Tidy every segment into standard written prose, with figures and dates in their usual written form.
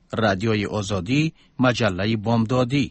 رادیوی آزادی، مجله بامدادی.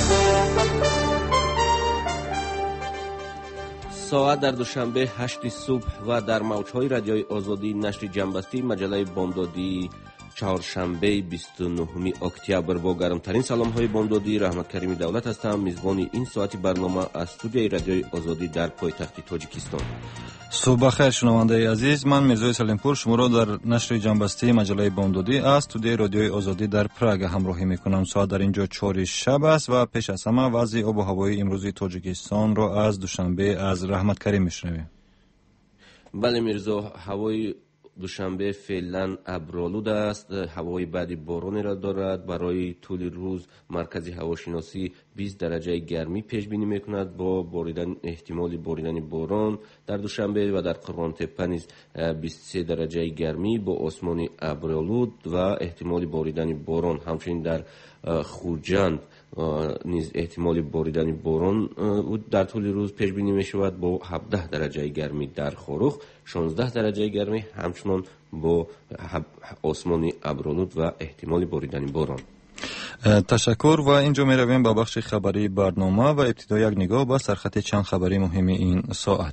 ساعت در دوشنبه 8 صبح و در موجهای رادیوی آزادی نشر جنبستی مجله بامدادی چهارشنبه 29 اکتبر با گرمترین سلام های بامدادی رحمت کریمی دولت هستم. میزبان این ساعتی برنامه از استودیوی رادیوی آزادی در پایتخت تاجیکستان. صبح بخیر شنونده عزیز، من میرزای سلیمپور شما را در نشر جنبستی مجله بامدادی از استودیوی رادیوی آزادی در پراگ همراهی میکنم. ساعت در اینجا 4 شب است و پیش از همه وضع آب و هوای امروزی تاجیکستان را از دوشنبه از رحمت کریم میشنویم. بله میرزا، هوای دوشنبه فعلا ابرآلود است. هوای بعدی بارانی را دارد. برای طول روز مرکز هواشناسی 20 درجه گرمی پیش بینی میکند با احتمال باریدن باران. در دوشنبه و در قربان تپه نیز 23 درجه گرمی با آسمان ابرآلود و احتمال باریدن باران. همچنین در خوجند نیز احتمال باریدن باران در طول روز پیش بینی می شود با 17 درجه گرمی. در خاروخ 16 درجه گرمی همچنان با آسمان ابرآلود و احتمال باریدن باران. تشکر و اینجا می رویم به بخش خبری برنامه و ابتدا یک نگاه به سرخط چند خبری مهم این ساعت.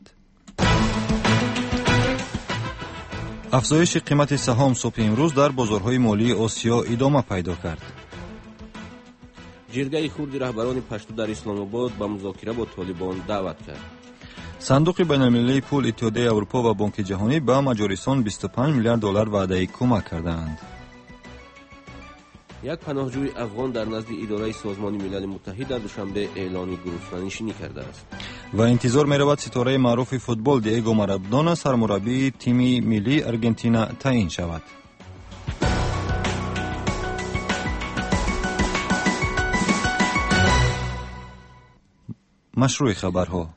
افزایش قیمت سهام صبح امروز در بازارهای مالی آسیا ادامه پیدا کرد. جرگه خردی رهبران پشتو در اسلام آباد به مذاکره با طالبان دعوت کرد. صندوق بین‌المللی پول اتحادیه اروپا و بانک جهانی به مجارستان 25 میلیارد دلار وعده کمک کردند. یک پناهجوی افغان در نزد اداره سازمان ملل متحد در دوشنبه اعلان گروه‌نشینی کرده است. و انتظار می‌رود ستاره معروف فوتبال دیگو مارادونا سرمربی تیم ملی آرژانتین تعیین شود. مشروع خبرها.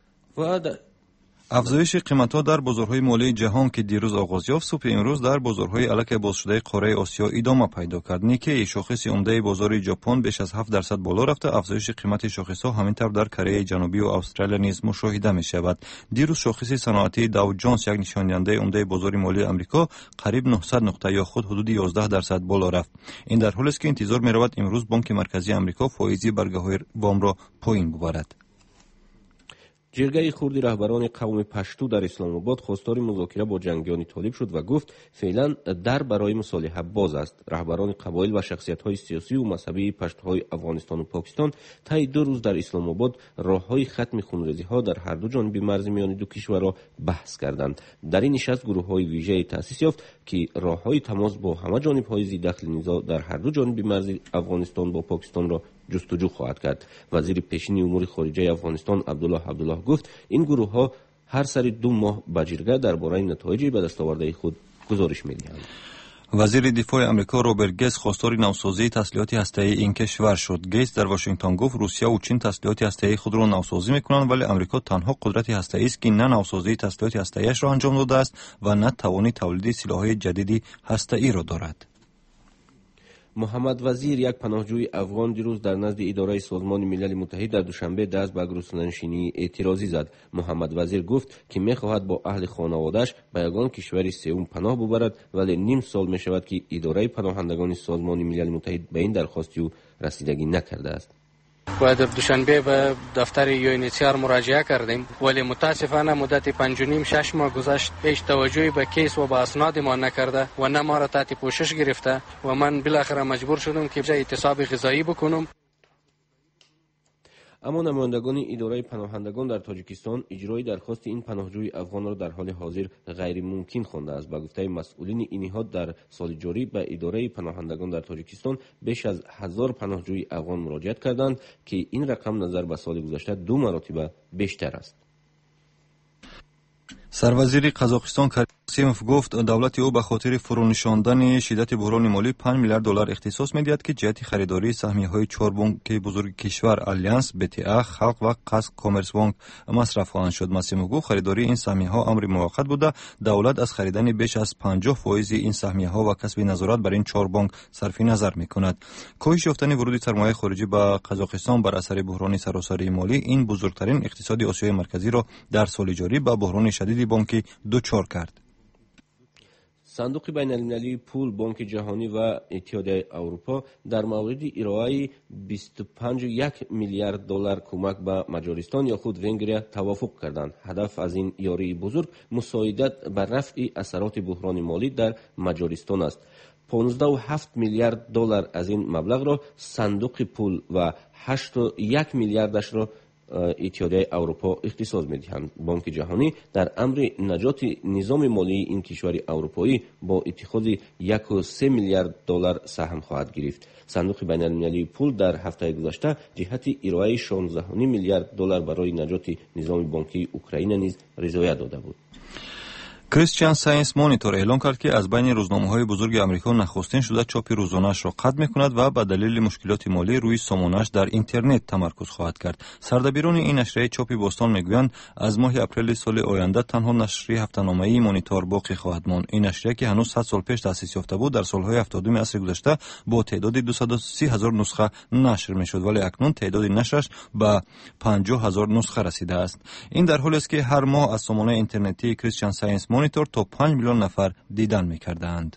افزایش قیمت‌ها در بازارهای مالی جهان که دیروز آغاز یافت، صبح امروز در بازارهای الک باز شده قاره آسیا ادامه پیدا کرد. نیکی شاخص عمده بازار ژاپن بیش از 7% بالا رفته. افزایش قیمت شاخص‌ها همینطور در کره جنوبی و استرالیا نیز مشاهده می‌شود. دیروز شاخص صنعتی داو جونز، یک نشان‌دهنده عمده بازار مالی آمریکا، قریب 900 نقطه یا خود حدود 11% بالا رفت. این در حالی است که انتظار می‌رود امروز بانک مرکزی آمریکا فائزی برگه‌های وام را پایین ببرد. جرگه خردی رهبران قوم پشتو در اسلام آباد خواستار مذاکره با جنگیان طالب شد و گفت فعلا در برای مصالحه باز است. رهبران قبایل و شخصیت‌های سیاسی و مذهبی پشتوهای افغانستان و پاکستان طی 2 روز در اسلام آباد راه‌های ختم خونریزی‌ها در هر دو جانب مرز میان دو کشور را بحث کردند. در این نشست گروه‌های ویژه تأسیس یافت که راه‌های تماس با همه جانب‌های ذی‌دخل نزاع در هر دو جانب مرز افغانستان با پاکستان را جستجو خواهد کرد. وزیر پیشین امور خارجه افغانستان عبدالله گفت این گروه ها هر سر 2 ماه به جرگه درباره نتایج به دست آورده خود گزارش می‌دهند. وزیر دفاع آمریکا روبرت گیتس خواستار نوسازی تسلیحات هسته‌ای این کشور شد. گیتس در واشنگتن گفت روسیه و چین تسلیحات هسته‌ای خود را نوسازی می‌کنند، ولی آمریکا تنها قدرت هسته‌ای است که نه نوسازی تسلیحات هسته‌ایش را انجام داده است و نه توان تولید سلاح‌های جدیدی هسته‌ای را دارد. محمد وزیر، یک پناهجوی افغان، دیروز در نزد اداره سازمان ملل متحد در دوشنبه دست به گروه‌نشینی اعتراضی زد. محمد وزیر گفت که می‌خواهد با اهل خانواده‌اش به یگان کشور سوم پناه ببرد، ولی نیم سال می‌شود که اداره پناهندگان سازمان ملل متحد به این درخواست او رسیدگی نکرده است. و در دوشنبه به دفتر UNHCR مراجعه کردیم، ولی متاسفانه مدت 5.5-6 ماه گذشت، هیچ توجهی به کیس و به اسناد ما نکرده و نه ما را تحت پوشش گرفته و من بالاخره مجبور شدم که اعتصاب غذایی بکنم. اما نمایندگان اداره پناهندگان در تاجیکستان اجرای درخواست این پناهجوی افغان را در حال حاضر غیر ممکن خوانده است. به گفته مسئولین این نهاد در سال جاری به اداره پناهندگان در تاجیکستان بیش از 1000 پناهجوی افغان مراجعت کردند که این رقم نظر به سال گذشته 2 مرتبه بیشتر است. سروزیر قزاقستان کریموف گفت دولت او به خاطر فرونشاندن شدت بحران مالی 5 میلیارد دلار اختصاص می‌دهد که جهت خریداری سهمیه‌های 4 بانک بزرگ کشور آلیانس، BTA، خلق و قصد کامرس بانک مصرف خواهند شد. مسیمو گفت خریداری این سهمیه‌ها امر موقت بوده. دولت از خریدن بیش از 50% این سهمیه‌ها و کسب نظارت بر این 4 بانک صرف نظر می‌کند. کاهش یافتن ورود سرمایه خارجی به قزاقستان بر اثر بحران سراسری مالی این بزرگترین اقتصاد آسیای مرکزی را در سال جاری به بحران شدید بانکی دچار کرد. صندوق بین‌المللی پول، بانک جهانی و اتحادیه اروپا در مورد ارائه 25.1 میلیارد دلار کمک به مجارستان یا خود ونگریا توافق کردند. هدف از این یاری بزرگ مساعدت بر رفع اثرات بحران مالی در مجارستان است. 15.7 میلیارد دلار از این مبلغ را صندوق پول و 8.1 میلیاردش را اتحادیه اروپا اختصاص می‌دهند. بانک جهانی در امر نجات نظام مالی این کشور اروپایی با اتخاذ 1.3 میلیارد دلار سهم خواهد گرفت. صندوق بین‌المللی پول در هفته گذشته جهت ارائه 16.5 میلیارد دلار برای نجات نظام بانکی اوکراین نیز رضایت داده بود. کریستیان ساینس مانیتور اعلام کرد که از بین روزنامه‌های بزرگ آمریکا نخستین شده چاپ روزانه‌اش را قطع می‌کند و به دلیل مشکلات مالی روی سامانه‌اش در اینترنت تمرکز خواهد کرد. سردبیران این نشریه چاپ بوستون میگویند از ماه اپریل سال آینده تنها نشریه هفته‌نامه‌ای مانیتور باقی خواهد ماند. این نشریه که هنوز 100 سال پیش تأسیس یافته بود در سال‌های 70 عصر گذشته با تعداد 230,000 نسخه نشر می‌شد، ولی اکنون تعداد نشرش به 50,000 نسخه رسیده است. این در حالی است که هر ماه از سامانه اینترنتی کریستیان ساینس مانیتور تا 5 میلیون نفر دیدن می‌کردند.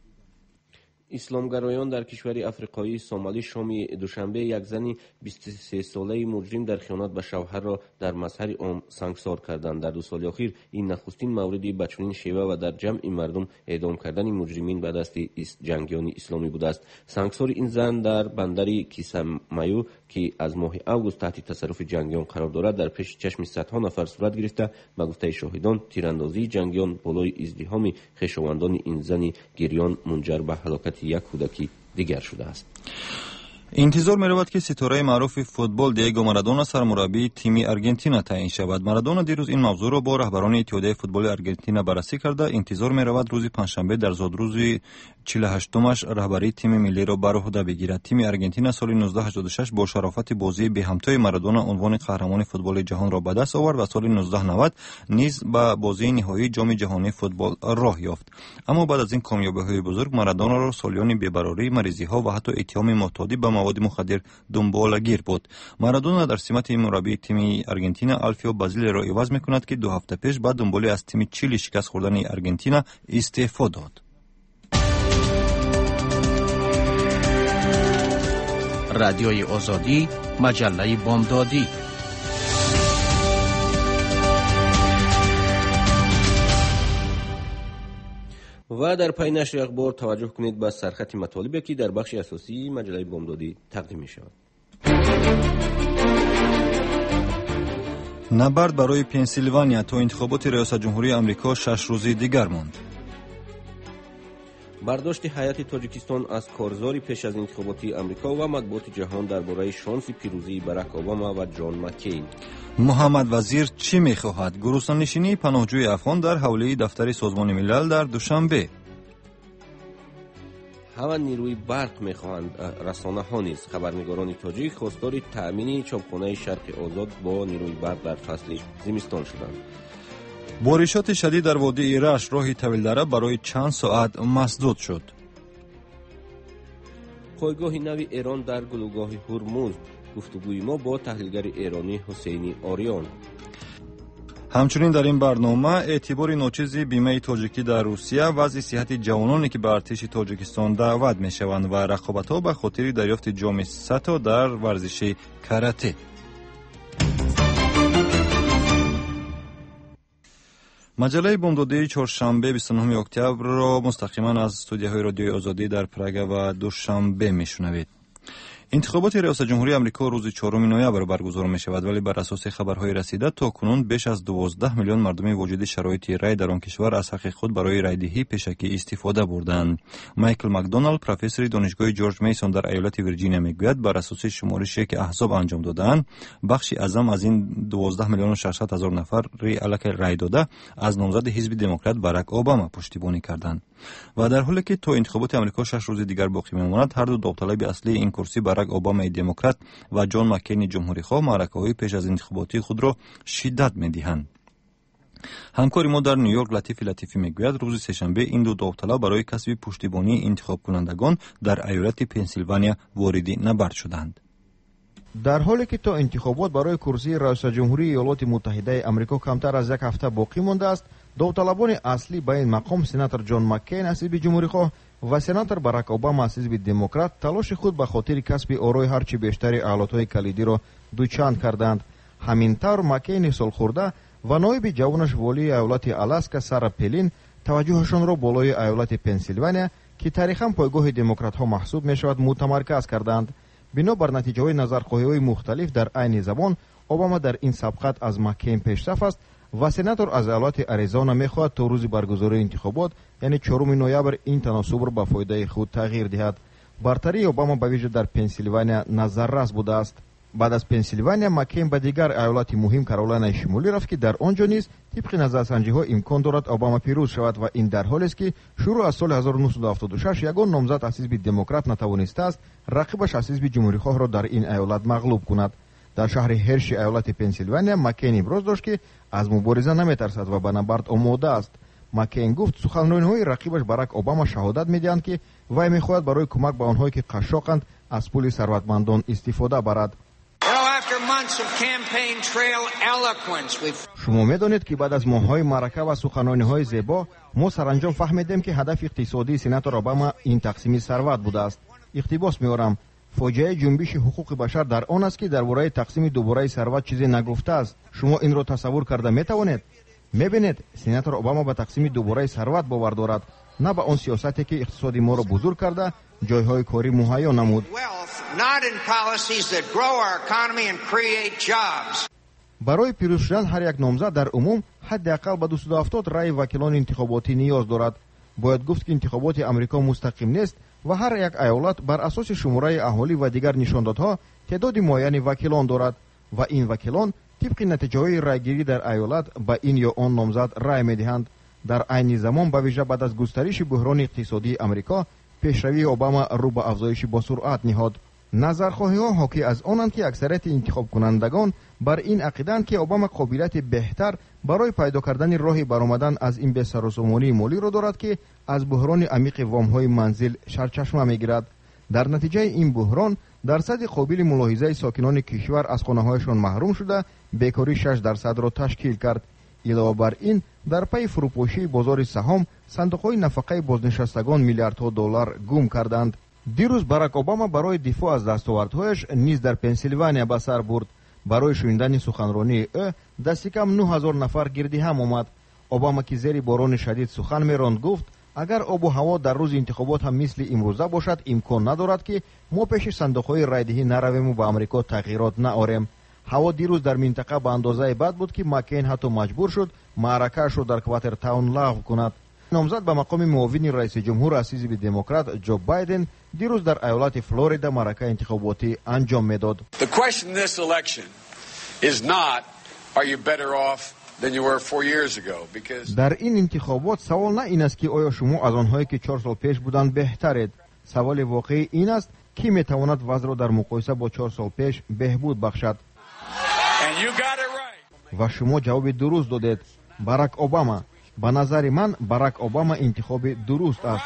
اسلامگرایان در کشور افریقایی سومالی شام دوشنبه یک زن 23 ساله مجرم در خیانت به شوهر را در مظهر عام سنگسار کردند. در 2 سال اخیر این نخستین موردی به چنین شیوه و در جمع مردم اعدام کردن مجرمین به دست جنگیان اسلامی بوده است. سنگسار این زن در بندر کیسمایو که از ماه اوگوست تحت تصرف جنگیان قرار دارد در پیش چشم صدها نفر صورت گرفته. به گفته شاهدان تیراندازی جنگیان بالای ازدحام خویشاوندان این زن گریان منجر به هلاکت یک کودکی دیگر شده است. انتظار می‌رود که ستاره معروف فوتبال دیگو مارادونا سرمربی تیم آرژانتین تعیین شود. مارادونا دیروز این موضوع را با رهبران اتحادیه فوتبال آرژانتین بررسی کرده. انتظار می‌رود روز پنجشنبه در زادروز 48مش رهبری تیم ملی را بر عهده بگیرد. تیم آرژانتین سال 1986 با شرافت بازی به همتای مارادونا عنوان قهرمان فوتبال جهان را به دست آورد و سال 1990 نیز به بازی نهایی جام جهانی فوتبال راه یافت. اما بعد از این کامیابی‌های بزرگ مارادونا را سالیان بی‌قراری، مریضی‌ها و حتی اتهام معتادی به مواد مخدر دنبالگیر بود. مارادونا در سمت مربی تیم آرژانتین آلفیو بازیل را عوض می‌کند که 2 هفته پیش بعد دنبال از تیم چیلی شکست خوردن آرژانتین استعفا داد. رادیوی آزادی، مجله بامدادی. و در پای نشر اخبار توجه کنید به سرخط مطالبی که در بخش اساسی مجله بامدادی تقدیم می شود. نبرد برای پنسیلوانیا تا انتخابات ریاست جمهوری آمریکا 6 روزی دیگر ماند. برداشت هیئت تاجیکستان از کارزاری پیش از انتخابات آمریکا و مطبوعات جهان درباره شانس پیروزی باراک اوباما و جان مکین. محمد وزیر چی می‌خواهد؟ گروسان‌نشینی پناهجوی افغان در حوله دفتر سازمان ملل در دوشنبه. همه نیروی برق می‌خواهند. رسانه‌ها نیز خبرنگاران تاجیک خواستار تأمین چاپخانه شرق آزاد با نیروی برق در فصل زمستان شدند. بارشات شدید در وادی رشت راه طویل‌دره برای چند ساعت مسدود شد. پایگاه نو ایران در گلوگاه هرمز. گفتگوی ما با تحلیلگر ایرانی حسینی آریان. همچنین در این برنامه اعتبار ناچیز بیمه تاجیکی در روسیه، وضع صحت جوانانی که به ارتش تاجیکستان دعوت می‌شوند و رقابت‌ها به خاطر دریافت جام ستا در ورزش کاراته. مجله بامدادی چهارشنبه 29 اکتبر را مستقیما از استودیوهای رادیوی آزادی در پراگ و دوشنبه میشنوید. انتخابات ریاست جمهوری آمریکا روز 4 نوامبر برگزار می شود، ولی بر اساس خبرهای رسیده تا کنون بیش از 12 میلیون مردم واجد شرایط رای در آن کشور از حق خود برای رایدهی پیشکی استفاده بردند. مایکل مکدونالد، پروفسور دانشگاه جورج میسون در ایالت ویرجینیا میگوید بر اساس شمارشی که احزاب انجام دادند، بخشی اعظم از این 12 میلیون و 600 هزار نفر الک رای داده از نامزد حزب دموکرات باراک اوباما پشتیبانی کردند. و در حالی که تا انتخابات آمریکا 6 روز دیگر باقی میماند، هر دو داوطلب اصلی این کرسی باراک اوباما دموکرات و جان مکین جمهوری خواه معرکه‌های پیش از انتخاباتی خود را شدت می‌دهند. همکاری ما در نیویورک لطیفی میگوید روز سه‌شنبه این دو داوطلب برای کسب پشتیبانی انتخاب کنندگان در ایالت پنسیلوانیا وارد نبرد شدند. در حالی که تا انتخابات برای کرسی رئیس جمهوری ایالات متحده آمریکا کمتر از یک هفته باقی مانده است، довталабони аслӣ ба ин мақом сенатор ҷон маккейн аз ҳизби ҷумҳурихоҳ ва сенатор барак обама аз ҳизби демократ талоши худ ба хотири касби орои ҳарчи бештари аҳлотҳои калидиро дучанд карданд. ҳамин тавр маккейни солхӯрда ва ноиби ҷавонаш волии аёлати аласка сара пелин таваҷҷӯҳашонро болои аёлати пенсилвания ки тарихан пойгоҳи демократҳо маҳсуб мешавад мутамарказ карданд. бино бар натиҷаҳои назархоҳиҳои мухталиф дар айни замон обама дар ин сабқат аз маккейн пешсаф аст ва сенатор аз аёлати аризона мехоҳад то рӯзи баргузории интихобот яъне 4 ноябр ин таносубро ба фоидаи худ тағйир диҳад. бартарии обама ба виҷа дар пенсилвания назаррас будааст. баъд аз пенсилвания маккейн ба дигар аёлати муҳим каролайнаи шимолӣ рафт ки дар он ҷо низ тибқи назарсанҷиҳо имкон дорад обама пирӯз шавад ва ин дар ҳолест ки шурӯъ аз соли 1976 ягон номзад аз ҳизби демократ натавонистааст рақибаш аз ҳизби ҷумҳурихоҳро дар ин аёлат мағлуб кунад. дар шаҳри ҳерши аёлати пенсилвания маккейн иброз дошт ки аз мубориза наметарсад ва ба набард омода аст. маккейн гуфт суханрониҳои рақибаш барак обама шаҳодат медиҳанд ки вай мехоҳад барои кӯмак ба онҳое ки қашшоқанд аз пули сарватмандон истифода барад. шумо медонед ки баъд аз моҳҳои маърака ва суханрониҳои зебо мо саранҷом фаҳмидем ки ҳадафи иқтисодии сенатор обама ин тақсими сарват будааст. иқтибос меорам фоҷиаи ҷунбиши ҳуқуқи башар дар он аст ки дар бораи тақсими дубораи сарват чизе нагуфтааст. шумо инро тасаввур карда метавонед? мебинед сенатор обама ба тақсими дубораи сарват бовар дорад, на ба он сиёсате ки иқтисоди моро бузург карда ҷойҳои корӣ муҳайё намуд. барои пирӯз шудан ҳар як номзад дар умум ҳадди ақал ба 270 раи вакилони интихоботӣ ниёз дорад. бояд гуфт ки интихоботи амрико мустақим нест ва ҳар як аёлат бар асоси шумораи аҳолӣ ва дигар нишондодҳо теъдоди муайяни вакилон дорад ва ин вакилон тибқи натиҷаҳои райгирӣ дар аёлат ба ин ё он номзад рай медиҳанд. дар айни замон ба вижа баъд аз густариши буҳрони иқтисодии амрико пешравии обама рӯ ба афзоиши босуръат ниҳод. назархоҳиҳо ҳокӣ аз онанд ки аксарияти интихобкунандагон бар ин ақидаанд ки обама қобилияти беҳтар барои пайдо кардани роҳи баромадан аз ин бесарусомонии молиро дорад ки аз буҳрони амиқи вомҳои манзил шарчашма мегирад. дар натиҷаи ин буҳрон дарсади қобили мулоҳизаи сокинони кишвар аз хонаҳояшон маҳрум шуда бекорӣ 6% ташкил кард. илова бар ин дар пайи фурӯпошии бозори саҳом сандуқҳои нафақаи бознишастагон миллиардҳо доллар гум карданд. дирӯз барак обама барои дифоъ аз дастовардҳояш низ дар пенсилвания ба сар бурд. барои шунидани суханронии ӯ дасти кам 9000 нафар гирди ҳам омад. обама ки зери борони шадид сухан меронд гуфт агар обу ҳаво дар рӯзи интихобот ҳам мисли имрӯза бошад имкон надорад ки мо пеши сандуқҳои райдиҳӣ наравему ба амрико тағйирот наорем. ҳаво дирӯз дар минтақа ба андозае бад буд ки маккейн ҳатто маҷбур шуд маъракаашро дар квартертаун лағв кунад. номзад ба мақоми муовини раиси ҷумҳур аз ҳизби демократ ҷо байден дирӯз дар аёлати флорида маъракаи интихоботӣ анҷом медод. дар ин интихобот савол на ин аст ки оё шумо аз онҳое ки 4 сол пеш буданд беҳтаред. саволи воқеӣ ин аст кӣ метавонад вазъро дар муқоиса бо 4 сол пеш беҳбуд бахшад. ва шумо ҷавоби дуруст додед. барак обама. ба назари ман барак обама интихоби дуруст аст.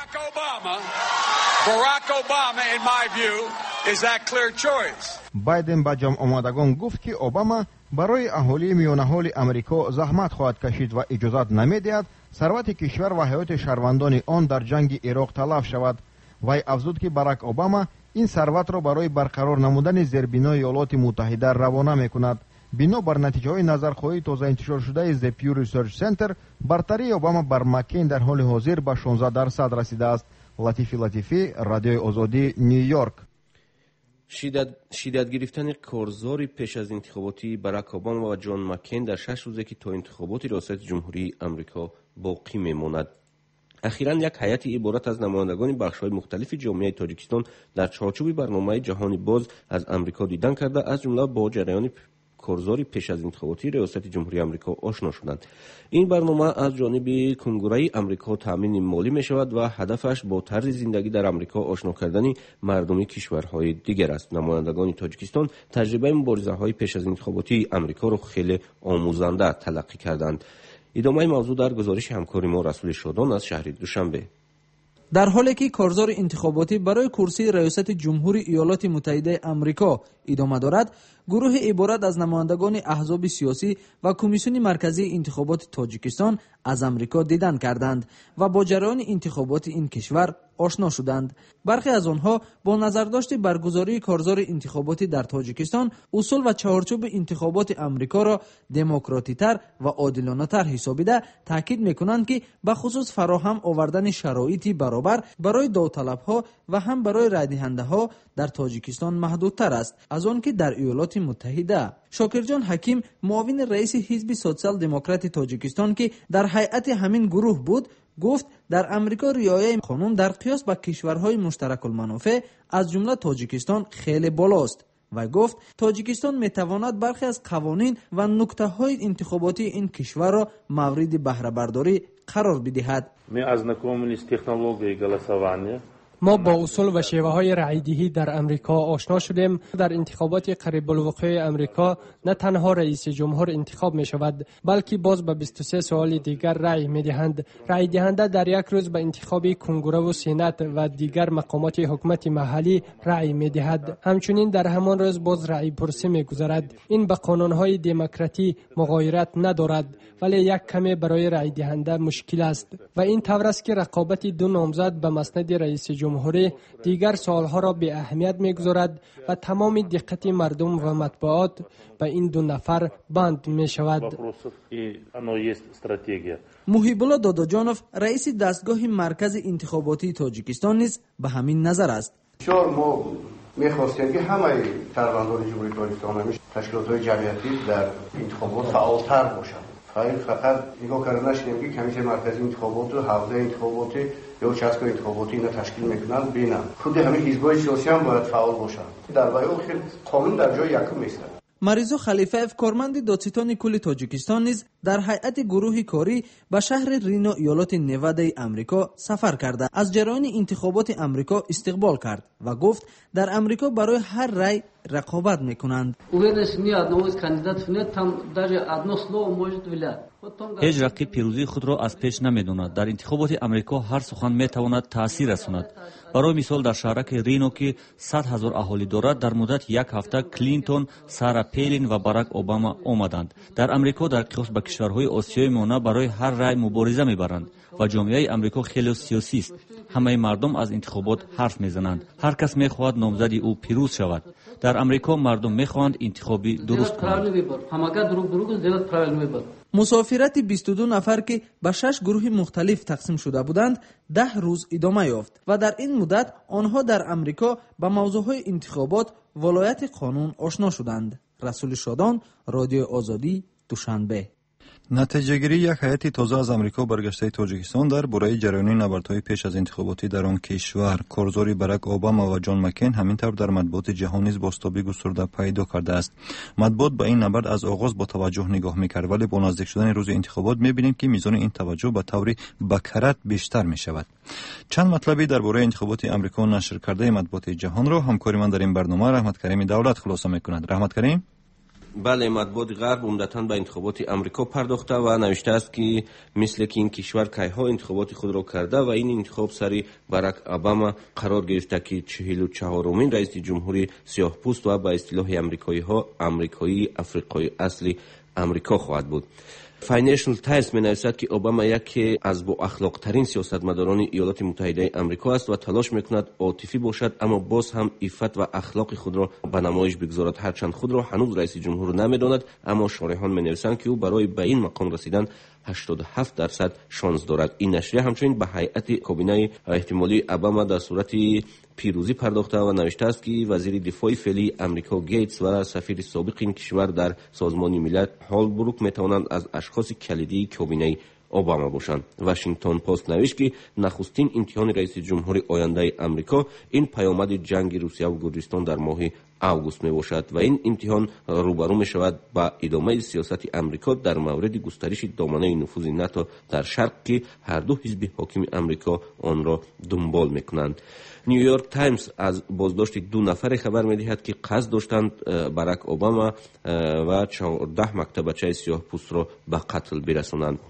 байден ба ҷамъомадагон гуфт ки обама барои аҳолии миёнаҳоли амрико заҳмат хоҳад кашид ва иҷозат намедиҳад сарвати кишвар ва ҳаёти шаҳрвандони он дар ҷанги ироқ талаф шавад. вай афзуд ки барак обама ин сарватро барои барқарор намудани зербинои иёлоти муттаҳида равона мекунад. бино бар натиҷаҳои назархоҳии тоза интишоршудаи The Pew Research Center бартарии обама бар маккейн дар ҳоли ҳозир ба 16% расидааст. латифи латифӣ, радиои озодӣ, Нью Йорк. шиддат гирифтани корзори пеш аз интихоботии барак обама ва ҷон маккейн дар 6 рӯзе ки то интихоботи риёсати ҷумҳурии амрико боқӣ мемонад. ахиран як ҳайати иборат аз намояндагони бахшҳои мухталифи ҷомеаи тоҷикистон дар чорчӯби барномаи ҷаҳони боз аз амрико дидан карда аз ҷумла бо ҷараёни корзори пеш аз интихоботии риёсати ҷумҳурии амрико ошно шуданд. ин барнома аз ҷониби кунгураи амрико таъмини молӣ мешавад ва ҳадафаш бо тарзи зиндагӣ дар амрико ошно кардани мардуми кишварҳои дигар аст. намояндагони тоҷикистон таҷрибаи муборизаҳои пеш аз интихоботии амрикоро хеле омӯзанда талаққӣ карданд. идомаи мавзӯъ дар гузориши ҳамкори мо расули шодон аз шаҳри душанбе. در حالی که کارزار انتخاباتی برای کرسی ریاست جمهوری ایالات متحده آمریکا ادامه دارد، گروه عبارت از نمایندگان احزاب سیاسی و کمیسیون مرکزی انتخابات تاجیکستان از آمریکا دیدن کردند و با جریان انتخابات این کشور آشنا شدند. برخی از آنها با نظرداشت برگزاری کارزار انتخاباتی در تاجیکستان اصول و چارچوب انتخابات آمریکا را دموکراتی‌تر و عادلانه‌تر حسابیده تاکید می‌کنند که به خصوص فراهم آوردن شرایطی برابر برای داوطلب‌ها و هم برای رای‌دهنده‌ها در تاجیکستان محدودتر است از آن که در ایالات متحده. شاکرجان حکیم، معاون رئیس حزب سوسیال دموکرات تاجیکستان که در هیئت همین گروه بود، گفت در آمریکا رعایت قانون در قیاس با کشورهای مشترک المنافع از جمله تاجیکستان خیلی بالاست و گفت تاجیکستان میتواند برخی از قوانین و نکته‌های انتخاباتی این کشور را مورد بهره برداری قرار بدهد. ما با اصول و شیوه های رأی‌دهی در امریکا آشنا شدیم. در انتخابات قریب الوقوع امریکا نه تنها رئیس جمهور انتخاب می شود، بلکه باز به 23 سوال دیگر رأی می دهند. رأی دهنده در یک روز به انتخاب کنگره و سینات و دیگر مقامات حکومت محلی رأی می دهد. همچنین در همان روز باز رأی پرسی می گذارد. این به قانون های دموکراتی مغایرت ندارد، ولی یک کمی برای رأی دهنده مشکل است و این طور است که رقابت دو نامزد به مسند رئیس جمهوری دیگر سوالها را به اهمیت می‌گذارد و تمام دقت مردم و مطبوعات به این دو نفر بند می‌شود. محیب الله داداجانوف، رئیس دستگاه مرکز انتخاباتی تاجیکستان نیز به همین نظر است. ما می‌خواستیم که همه شهروندان جمهوری تاجیکستان تشکیلات‌های جمعیتی در انتخابات فعال‌تر باشند. فقط نگاه کردن نشدیم که کمیته مرکزی انتخابات و حوزه انتخاباتی یا چسب انتخاباتی اینا تشکیل میکنن بینن. خود همین حزب‌های سیاسی هم باید فعال باشن. در واقع آخر قانون در جای یکم میسته. مریزا خلیفه‌اف، کارمند دادستان کل تاجیکستان نیز در هیئت گروه کاری به شهر رینا ایالات نوادای آمریکا سفر کرده از جریان انتخابات آمریکا استقبال کرد و گفت در آمریکا برای هر رأی رقابت میکنند. هیچ رقیب پیروزی خود را از پیش نمیداند. در انتخابات آمریکا هر سخن میتواند تاثیر رساند. برای مثال در شهرک رینو که 100,000 اهالی دارد، در مدت یک هفته کلینتون، سارا پیلین و باراک اوباما آمدند. در آمریکا در قیاس با کشورهای آسیایی مانه برای هر رأی مبارزه میبرند و جامعه آمریکا خیلی سیاسی است. همه مردم از انتخابات حرف میزنند. هر کس میخواهد نامزد او پیروز شود. در آمریکا مردم میخواهند انتخابی درست کنند. مسافرت 22 نفر که به 6 گروه مختلف تقسیم شده بودند 10 روز ادامه یافت و در این مدت آنها در آمریکا به موضوعهای انتخابات ولایت قانون آشنا شدند. رسول شادان، رادیو آزادی، دوشنبه. نتیجه‌گیری یک هیئت تازه از آمریکا برگشته تاجیکستان در برای جریان نبردهای پیش از انتخاباتی در آن کشور، کارزار باراک اوباما و جان مکین همینطور در مطبوعات جهانی نیز بازتابی گسترده پیدا کرده است. مطبوعات به این نبرد از آغاز با توجه نگاه می‌کرد، ولی با نزدیک شدن روز انتخابات می‌بینیم که میزان این توجه به طور بکرات بیشتر می‌شود. چند مطلبی درباره انتخابات آمریکا نشر کرده مطبوعات جهان را همکار من در این برنامه رحمت کریم دولت خلاصه می‌کند. رحمت کریم. بله، مطبوعات غرب عمدتاً به انتخابات آمریکا پرداخته و نوشته است که مثل که این کشور کیها انتخابات خود را کرده و این انتخاب سری باراک اوباما قرار گرفته که 44مین رئیس جمهوری سیاه‌پوست و به اصطلاح آمریکایی افریقایی اصلی آمریکا خواهد بود. فاینانشل تایمز می‌نویسد که اوباما یکی از با اخلاق ترین سیاستمداران ایالات متحده آمریکا است و تلاش می‌کند عاطفی باشد اما باز هم عفت و اخلاق خود را به نمایش بگذارد. هرچند خود را هنوز رئیس جمهور نمی‌داند، اما شارحان می‌نویسند که او برای به این مقام رسیدن 87% شانس دارد. این نشریه همچنین به هیئت کابینه احتمالی اوباما در صورت پیروزی پرداخته و نوشته است که وزیر دفاع فعلی آمریکا گیتس و سفیر سابق این کشور در سازمان ملل هالبروک میتوانند از اشخاص کلیدی کابینه اوباما باشند. واشنگتن پست نوشت که نخستین امتحان رئیس جمهور آینده آمریکا این پیامد جنگ روسیه و گرجستان در ماه اوگوست می باشد و این امتحان روبرو می شود با ادامه سیاست آمریکا در مورد گسترش دامنه نفوذ ناتو در شرق که هر دو حزب حاکم آمریکا آن را دنبال می کنند. نیویورک تایمز از بازداشت 2 نفر خبر می دهد که قصد داشتند باراک اوباما و 14 مکتبچه سیاه‌پوست را به قتل برسانند.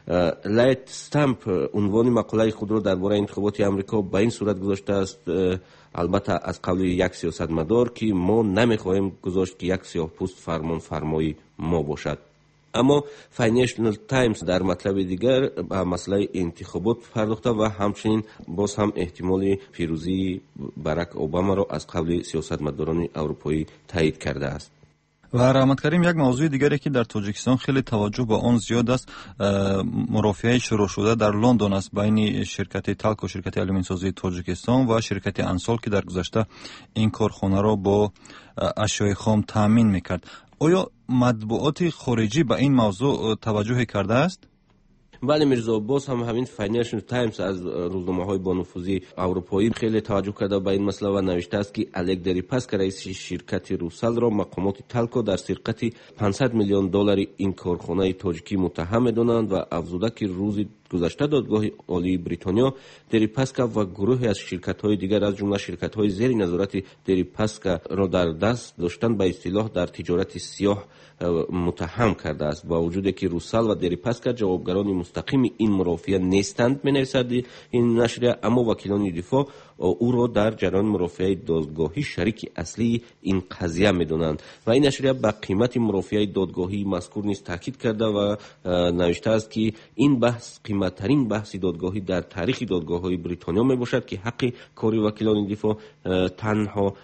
لایت استامپ عنوان مقاله خود را درباره انتخابات آمریکا به این صورت گذاشته است، البته از قول یک سیاستمدار، که ما نمیخواهیم گذاشت که یک سیاه‌پوست فرمان فرمای ما باشد. اما فاینانشل تایمز در مطلب دیگر به مسئله انتخابات پرداخته و همچنین باز هم احتمال پیروزی باراک اوباما را از قبل سیاستمداران اروپایی تایید کرده است. و رحمت کریم، یک موضوع دیگری که در تاجیکستان خیلی توجه به آن زیاد است، مرافعه شروع شده در لندن است بین شرکت تالکو، شرکت آلومینی سازی تاجیکستان و شرکت انسول که در گذشته این کارخانه را با اشیاء خام تامین میکرد. آیا مطبوعات خارجی به این موضوع توجه کرده است؟ بله میرزا، باز هم همین فاینانشل تایمز از روزنامه‌های با نفوذ اروپایی خیلی توجه کرده به این مسئله و نوشته است که الک دریپاسکا رئیس شرکت روسل را مقامات تالکو در سرقت 500 میلیون دلار این کارخانه تاجیکی متهم می‌دانند و افزوده که روز گذشته دادگاه عالی بریتانیا دریپاسکا و گروهی از شرکت‌های دیگر از جمله شرکت‌های زیر نظارت دریپاسکا را در دست داشتن به اصطلاح در تجارت سیاه متهم کرده است، با وجودی که روسل و دریپاسکا جوابگران مستقیم این مرافعه نیستند می‌نویسد این نشریه، اما وکیلان دفاع او را در جریان مرافعه دادگاهی شریک اصلی این قضیه می‌دانند و این نشریه به قیمت مرافعه دادگاهی مذکور نیز تاکید کرده و نوشته است که این بحث قیمت‌ترین بحث دادگاهی در تاریخ دادگاه‌های بریتانیا میباشد که حق کاری وکیلان دفاع تنها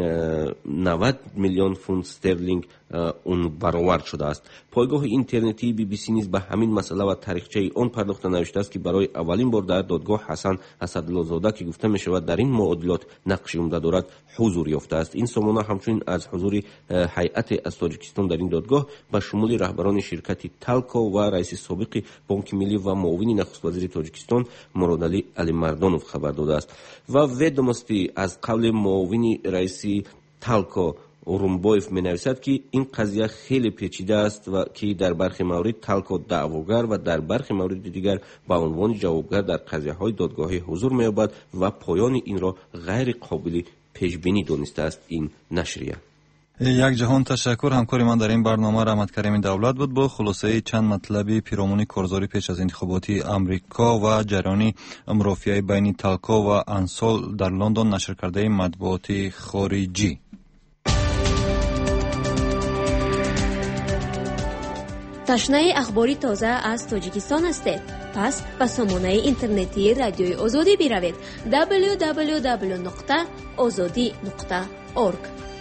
90 میلیون پوند استرلینگ اون برآورد شده است. پایگاه اینترنتی بی بی سی نیز به همین مسئله و تاریخچه آن پرداخته نوشته است که برای اولین بار در دادگاه حسن اسدالله زاده که گفته می شود در این معادلات نقش عمده دارد حضور یافته است. این سامانه همچنین از حضور هیئت از تاجیکستان در این دادگاه به شمول رهبران شرکت تالکو و رئیس سابق بانک ملی و معاون نخست وزیر تاجیکستان مرادعلی علیمردانوف خبر داده است و ودومستی از قول معاون رئیس تالکو اورونبایف می نویسد که این قضیه خیلی پیچیده است و که در برخی موارد تالکو دعواگر و در برخی موارد دیگر به عنوان جوابگر در قضیه های دادگاهی حضور می یابد و پایان این را غیر قابل پیش بینی دانسته است این نشریه. یک جهان تشکر. همکاری من در این برنامه رحمت کریم دولت بود با خلاصه چند مطلبی پیرامون کارزاری پیش از انتخابات امریکا و جریان مرافعه بین تالکو و انسول در لندن نشر کرده مطبوعات خارجی. تشنه اخباری تازه از تاجیکستان هستید؟ پس به سامانه اینترنتی رادیوی آزادی بروید www.azadi.org.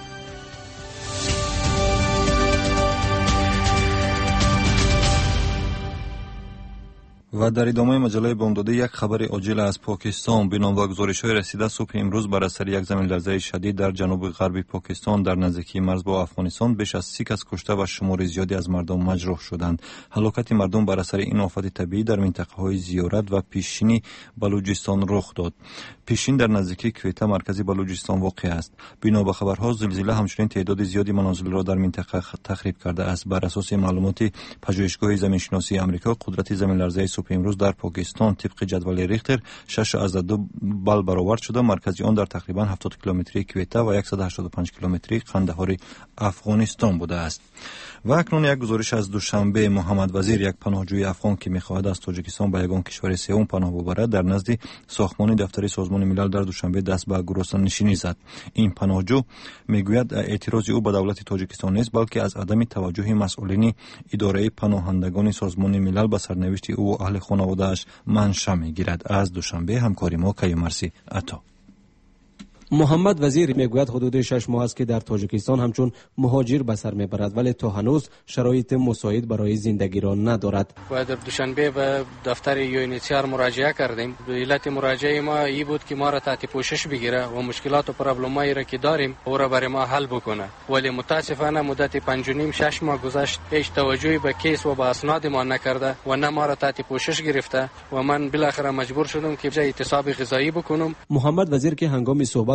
و در ادامه مجله بامداده یک خبر عاجل از پاکستان. بنا به گزارش‌های رسیده صبح امروز بر اثر یک زمین لرزه شدید در جنوب غرب پاکستان در نزدیکی مرز با افغانستان بیش از 30 کس کشته و شمار زیادی از مردم مجروح شدند. هلاکت مردم بر اثر این آفت طبیعی در منطقه‌های زیارت و پیشینی بلوچستان رخ داد. پیشین در نزدیکی کویته مرکزی بلوچستان واقع است. بنا به خبرها زلزله همچنین تعداد زیادی منازل را در منطقه تخریب کرده است. بر اساس معلومات پژوهشگاه زمینشناسی آمریکا قدرت زمین لرزه صبح امروز در پاکستان طبق جدول ریختر 6.2 بال برآورد شده. مرکزی آن در تقریبا 70 کیلومتری کویته و 185 کیلومتری قندهار افغانستان بوده است. و اکنون یک گزارش از دوشنبه. محمد وزیر، یک پناهجوی افغان که می‌خواهد از تاجیکستان به یگان کشور سوم پناه ببرد، در نزد ساختمان دفتر سازمان ملل در دوشنبه دست به گروسنشینی زد. این پناهجو میگوید اعتراض او به دولت تاجیکستان نیست، بلکه از عدم توجه مسئولین اداره پناهندگان سازمان ملل به سرنوشت او و اهل خانواده‌اش منشأ می‌گیرد. از دوشنبه همکاری ما کیومرسی عطا. محمد وزیر میگوید حدود 6 ماه است که در تاجیکستان همچون مهاجر به سر میبرد، ولی تا هنوز شرایط مساعد برای زندگی را ندارد. و در دوشنبه به دفتر یونیسیار مراجعه کردیم. علت مراجعه ما این بود که ما را تحت پوشش بگیره و مشکلات و پرابلمایی را که داریم او را برای ما حل بکنه، ولی متاسفانه مدت 5.5-6 ماه گذشت، هیچ توجهی به کیس و به اسناد ما نکرده و نه ما را تحت پوشش گرفته و من بالاخره مجبور شدم که اعتصاب غذایی بکنم. محمد وزیر که هنگام صحبت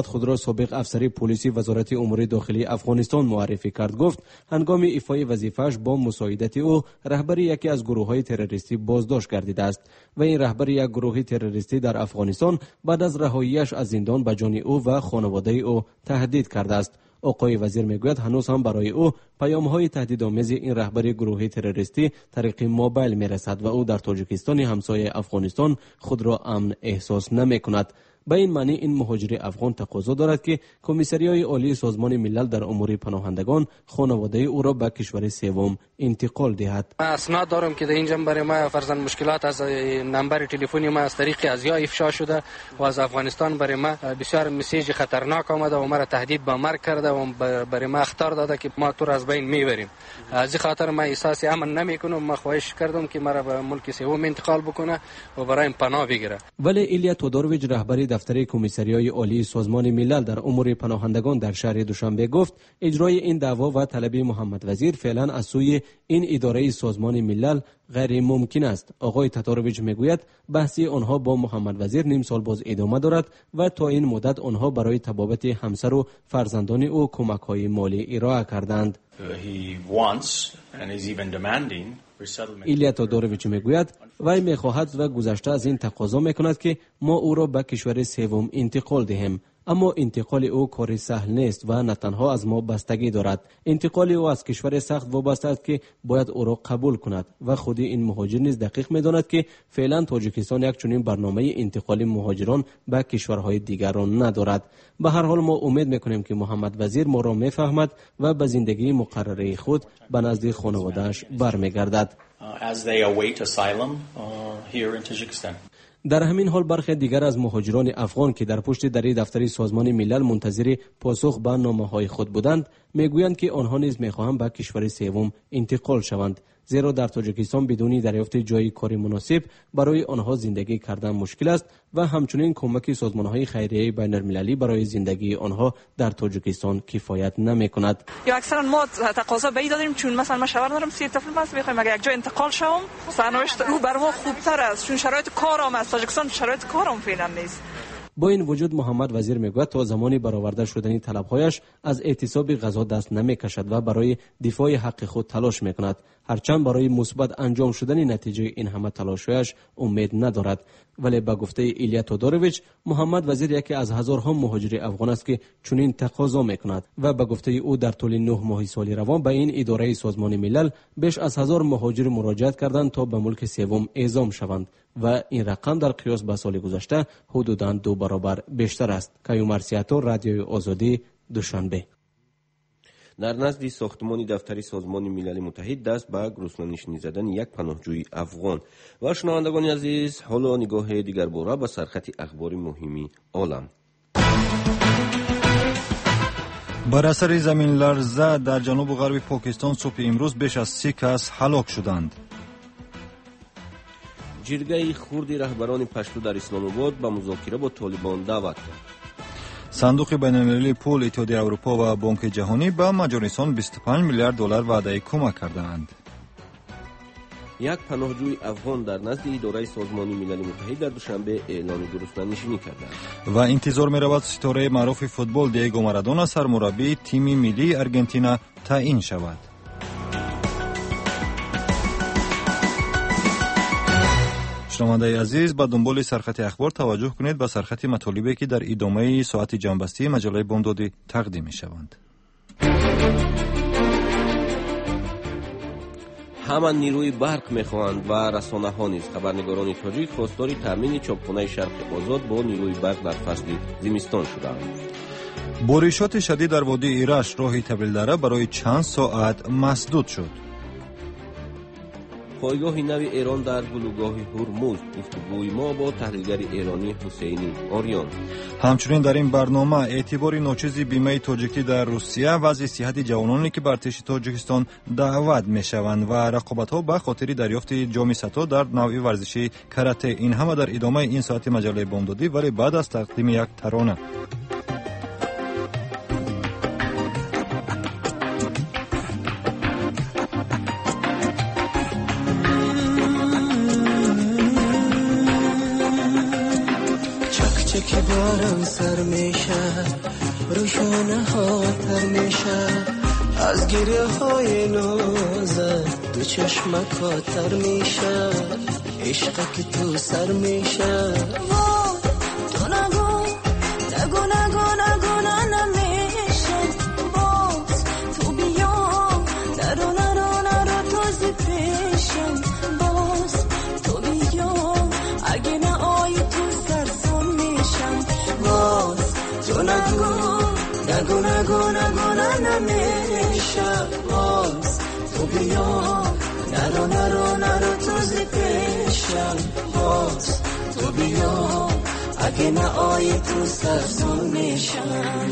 خود را سابق افسر پلیسی وزارت امور داخلی افغانستان معرفی کرد. گفت هنگام ایفای وظیفه‌اش با مساعدت او رهبر یکی از گروه‌های تروریستی بازداشت گردیده است و این رهبر یک گروه تروریستی در افغانستان بعد از رهاییش از زندان به جان او و خانواده او تهدید کرده است. آقای وزیر میگوید هنوز هم برای او پیام‌های تهدیدآمیز این رهبر گروه تروریستی طریق موبایل میرسد و او در تاجیکستان همسایه افغانستان خود را امن احساس نمی‌کند. به این معنی این مهاجر افغان تقاضا دارد که کمیسریای عالی سازمان ملل در امور پناهندگان خانواده او را به کشور سوم انتقال دهد. اسناد دارم که در اینجا برای ما فرزند مشکلات از نمبر تلفنی ما از طریق ازیا افشا شده و از افغانستان برای ما بسیار مسیج خطرناک آمده و ما را تهدید به مرگ کرده و برای ما اخطار داده که ما تو را از بین میبریم. از این خاطر ما احساس امن نمیکنم. ما خواهش کردم که ما را به ملک سوم انتقال بکنه و برای پناه بگیره. ولی ایلیا تودورویچ رهبر دفتر کمیسریای عالی سازمان ملل در امور پناهندگان در شهر دوشنبه گفت اجرای این دعوا و طلب محمد وزیر فعلا از سوی این اداره سازمان ملل غیر ممکن است. آقای تاتاروویچ میگوید بحثی آنها با محمد وزیر نیم سال باز ادامه دارد و تا این مدت آنها برای تبابت همسر و فرزندان او کمک‌های مالی ارائه کردند. ایلیا تودورویچ میگوید وی میخواهد و گذشته از این تقاضا میکند که ما او را به کشور سوم انتقال دهیم، اما انتقال او کار سهل نیست و نه تنها از ما بستگی دارد. انتقال او از کشور سخت وابسته است که باید او را قبول کند و خود این مهاجر نیز دقیق میداند که فعلا تاجیکستان یک چنین برنامه انتقال مهاجران به کشورهای دیگر را ندارد. به هر حال ما امید میکنیم که محمد وزیر ما را میفهمد و به زندگی مقرره خود به نزد خانواده‌اش برمیگردد. در همین حال برخی دیگر از مهاجران افغان که در پشت دری دفتر سازمان ملل منتظر پاسخ به نامه‌های خود بودند میگویند که آنها نیز میخواهند به کشور سوم انتقال شوند، زیرا در تاجیکستان بدون دریافت جای کاری مناسب برای آنها زندگی کردن مشکل است و همچنین کمک سازمان‌های خیریه بین‌المللی برای زندگی آنها در تاجیکستان کفایت نمی‌کند. یا اکثرا ما تقاضا به این داریم چون مثلا من شوهر دارم 30 طفل است، می‌خوایم اگه یک جا انتقال شوم سرنوشت رو بر ما خوبتر است چون شرایط کارم از تاجیکستان شرایط کارم فعلا نیست. با این وجود محمد وزیر میگوید تا زمانی برآورده شدنی طلب‌هایش از اعتصاب غذا دست نمی‌کشد و برای دفاع حق خود تلاش می‌کند، هرچند برای مثبت انجام شدن نتیجه این همه تلاش‌هایش امید ندارد. ولی به گفته ایلیا تودورویچ محمد وزیر یکی از هزارها مهاجر افغان است که چنین تقاضا می‌کند و به گفته او در طول 9 ماه سال روان به این اداره سازمان ملل بیش از 1000 مهاجر مراجعت کردند تا به ملک سوم اعزام شوند و این رقم در قیاس به سال گذشته حدوداً 2 برابر بیشتر است. کیومر سیاتو، رادیوی آزادی، دوشنبه. در نزد ساختمان دفتر سازمان ملل متحد دست به گرسنه‌نشینی زدن یک پناهجوی افغان. و شنوندگان عزیز، حالا نگاه دیگر باره به سرخط اخبار مهمی عالم. بر اثر زمین لرزه در جنوب غرب پاکستان صبح امروز بیش از 30 کس هلاک شدند. جرگه خردی رهبران پشتو در اسلام آباد به مذاکره با طالبان دعوت کرد. صندوق بین‌المللی پول اتحادیه اروپا و بانک جهانی به مجارستان 25 میلیارد دلار وعده کمک کردند. یک پناهجوی افغان در نزد اداره سازمان ملل متحد در دوشنبه اعلان گرسنه‌نشینی کردند و انتظار می‌رود ستاره معروف فوتبال دیگو مارادونا سرمربی تیم ملی ارژانتین تعیین شود. شنونده عزیز، با دنبال سرخط اخبار توجه کنید به سرخط مطالبی که در ادامه ساعت جنبستی مجله بامدادی تقدیم می‌شوند. همان نیروی برق می‌خواهند و رسانه‌ها نیز خبرنگاران تاجیک خواستار تامین چاپخانه شرق آزاد با نیروی برق در فصل زمستان شدند. بارشات شدید در وادی ایرش راه تبریلدره برای چند ساعت مسدود شد. پایگاه نو ایران در گلوگاه هرمز، گفتگوی ما با تحلیلگر ایرانی حسینی آریان. همچنین در این برنامه اعتبار ناچیز بیمه تاجیکی در روسیه، وضع صحت جوانانی که بر ارتش تاجیکستان دعوت میشوند و رقابت‌ها به خاطر دریافت جام ستا در نوع ورزشی کاراته. این همه در ادامه این ساعت مجله بامدادی، ولی بعد از تقدیم یک ترانه. که بارم سر میشه روشانه ها تر میشه از گریه های نازت دو چشمک ها تر میشه عشق که تو سر میشه تو نگو نگو نگو نگو نمیشه باز تو بیا نرو نرو نرو تازه پیشم باز تو بیا اگه نه آی تو سرسون میشم باز تو نگو نگو نگو نگو نمیشه باز تو بیا نرو نرو نرو تازه پیشم باز تو بیا اگه نه آی تو سرسون میشم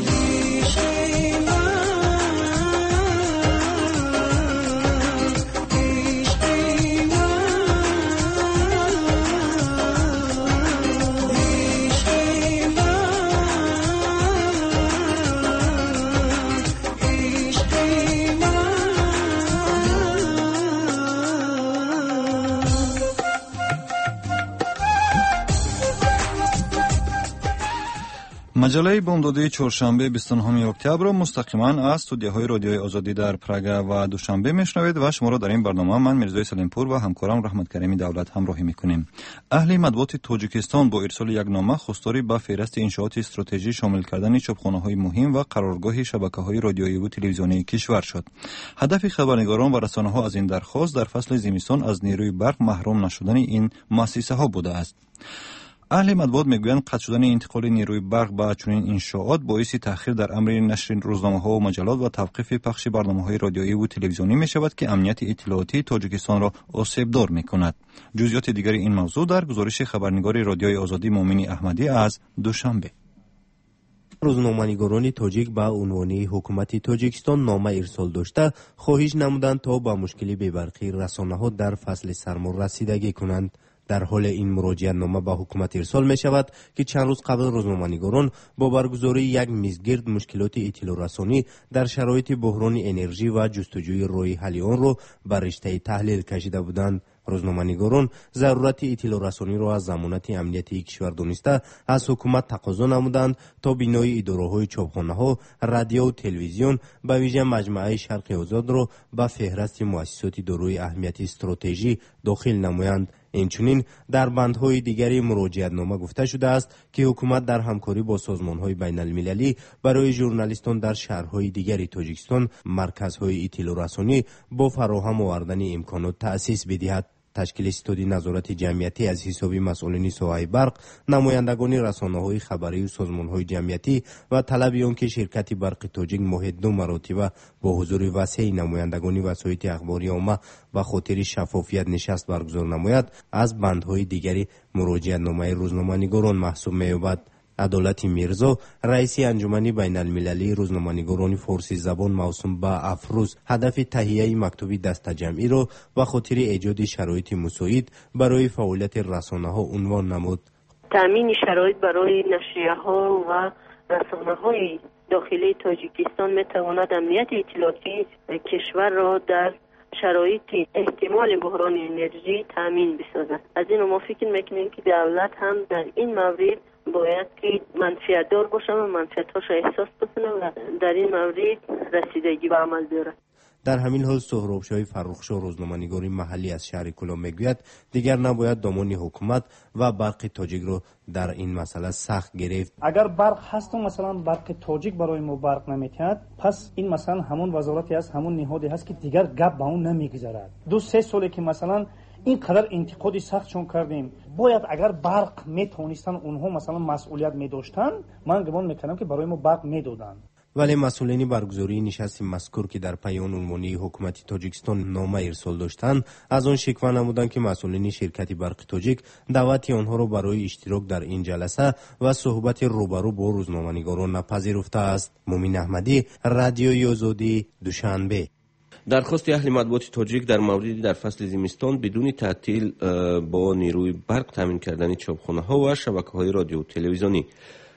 مجله بامدادی چهارشنبه 29 اکتبر را مستقیما از استودیوهای رادیوی آزادی در پراگ و دوشنبه میشنوید و شما را در این برنامه من میرزای سلیمپور و همکارم رحمت کریمی دولت همراهی میکنیم. اهل مطبوعات تاجیکستان با ارسال یک نامه خواستاری به فهرست انشاءات استراتژی شامل کردن چاپخانه‌های مهم و قرارگاه شبکه‌های رادیویی و تلویزیونی کشور شد. هدف خبرنگاران و رسانه‌ها از این درخواست در فصل زمستان از نیروی برق محروم نشدن این مؤسسه‌ها بوده است. اهل مطبوعات میگویند قطع شدن انتقال نیروی برق به چنین انشاءات باعث تأخیر در امر نشر روزنامه‌ها و مجلات و توقیف پخش برنامه‌های رادیویی و تلویزیونی می‌شود که امنیت اطلاعاتی تاجیکستان را آسیب‌دار می‌کند. جزئیات دیگر این موضوع در گزارش خبرنگار رادیوی آزادی مومن احمدی از دوشنبه. روزنامه‌نگاران تاجیک به عنوان حکومت تاجیکستان نامه ارسال داشته خواهش نمودند تا به مشکل بی‌برقی رسانه‌ها در فصل سرما رسیدگی کنند. در حال این مراجعه نامه به حکومت ارسال می شود که چند روز قبل روزنامه‌نگاران با برگزاری یک میزگرد مشکلات اطلاع رسانی در شرایط بحران انرژی و جستجوی راه حل آن را بر رشته تحلیل کشیده بودند. روزنامه‌نگاران ضرورت اطلاع رسانی را از ضمانت امنیتی کشور دانسته از حکومت تقاضا نمودند تا بنای اداره‌های چاپخانه‌ها، رادیو و تلویزیون به ویژه مجموعه شرق آزاد را به فهرست مؤسسات دارای اهمیت استراتژی داخل نمایند. اینچنین در بندهای دیگری مراجعت نامه گفته شده است که حکومت در همکاری با سازمان‌های بین‌المللی برای ژورنالیستان در شهرهای دیگری تاجیکستان مرکزهای اطلاع رسانی با فراهم آوردن امکانات تأسیس بدهد. تشکیل ستاد نظارت جمعیتی از حساب مسئولین ساحه برق، نمایندگان رسانه‌های خبری و سازمان‌های جمعیتی و طلب آن که شرکت برق تاجیک ماهی 2 مرتبه با حضور وسیع نمایندگان وسایط اخباری عامه و خاطر شفافیت نشست برگزار نماید از بندهای دیگری مراجعت نامه روزنامه‌نگاران محسوب می‌یابد. عدالت میرزا رئیس انجمن بین‌المللی روزنامه‌نگاران فارسی زبان موسوم به افروز هدف تهیه مکتوب دسته‌جمعی را به خاطر ایجاد شرایط مساعد برای فعالیت رسانه‌ها عنوان نمود. تامین شرایط برای نشریه‌ها و رسانه‌های داخلی تاجیکستان می‌تواند امنیت اطلاعاتی کشور را در شرایط احتمال بحران انرژی تامین بسازد. از این ما فکر می‌کنیم که دولت هم در این مورد باید که منفعت دار باشه و منفعت‌هاش احساس بکنه و در این مورد رسیدگی به عمل بیاره. در همین حال سهرابشاه فرخشاه روزنامه‌نگار محلی از شهر کلام میگوید دیگر نباید دامان حکومت و برق تاجیک رو در این مسئله سخت گرفت. اگر برق هست و مثلا برق تاجیک برای ما برق نمیتید، پس این مثلا همون وزارتی است، همون نهادی هست که دیگر گپ به اون نمیگذارد. 2-3 ساله که مثلا اینقدر انتقادی سخت چون کردیم، باید اگر برق میتونستن اونها مثلا مسئولیت میداشتن، من گمان میکنم که برای ما برق میدادن. ولی مسئولین برگزاری نشست مذکور که در پیام عنوانی حکومت تاجیکستان نامه ارسال داشتند از آن شکوه نمودند که مسئولین شرکت برق تاجیک دعوت آنها را برای اشتراک در این جلسه و صحبت روبرو با روزنامه‌نگاران نپذیرفته است. مومن احمدی، رادیوی آزادی، دوشنبه. درخواست اهل مطبوعات تاجیک در موردی در فصل زمستان بدون تعطیل با نیروی برق تامین کردن چاپخانه‌ها و شبکه‌های رادیو و تلویزیونی.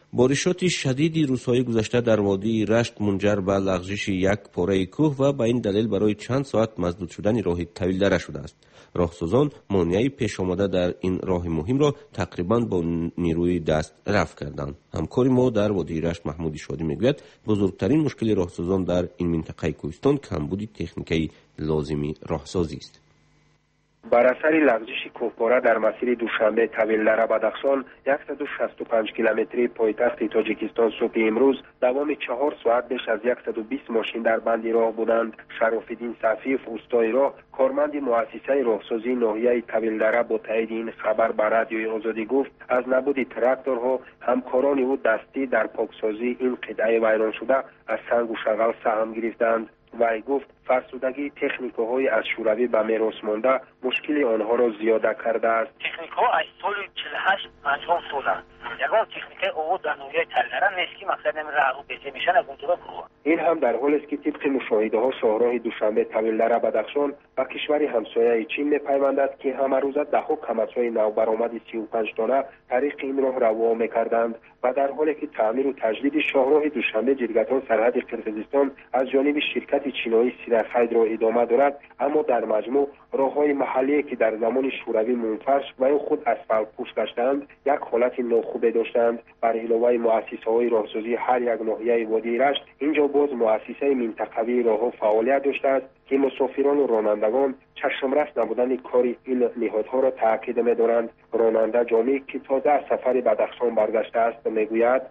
بارشات شدید روزهای گذشته در وادی رشت منجر به لغزش یک پاره کوه و به این دلیل برای چند ساعت مسدود شدن راه طویل دره شده است. راهسازان مانعی پیش آمده در این راه مهم را تقریبا با نیروی دست رفع کردند. همکار ما در وادی رشت محمود شادی میگوید بزرگترین مشکل راهسازان در این منطقه کوهستان کمبود تکنیکی لازمی راهسازی است. بر اثر لغزش کوهپاره در مسیر دوشنبه طویل‌دره بدخشان 165 کیلومتری پایتخت تاجیکستان صبح امروز دوام 4 ساعت بیش از 120 ماشین در بند راه بودند. شراف‌الدین صفیف استای راه کارمند مؤسسه راهسازی ناحیه طویل‌دره با تایید این خبر به رادیوی آزادی گفت از نبود تراکتورها همکاران او دستی در پاکسازی این قطعه ویران شده از سنگ و شغل سهم گرفتند. وی گفت فرسودگی تکنیک‌های از شوروی به میراث مانده مشکل آنها را زیاده کرده است. تکنیک‌ها از سال 48 انجام شدند. یگان تکنیک او در نوعیت طویل‌دره نیست که مقصد راه بهتر میشن از اونجا برو. این هم در حالی است که طبق مشاهده‌ها شاهراه دوشنبه طویل‌دره بدخشان با کشور همسایه چین می‌پیوندد که همه روزه ده‌ها کمرچای نو برآمد 35 تانه طریق این راه روا می‌کردند و در حالی که تعمیر و تجدید شاهراه دوشنبه جرگتان سرحد قرقیزستان از جانب شرکت چینایی سیرخید را ادامه دارد، اما در مجموع راه‌های محلی که در زمان شوروی منفرش و خود اسفالت پوش گشتند یک حالت ناخوبه داشتند. بر علاوه مؤسسه‌های راهسازی هر یک ناحیه وادی رشت اینجا باز مؤسسه منطقوی راه‌ها فعالیت داشته است که مسافران و رانندگان چشمرس نبودن کار این نهادها را تاکید می‌دارند. راننده جامی که تازه از سفر بدخشان برگشته است میگوید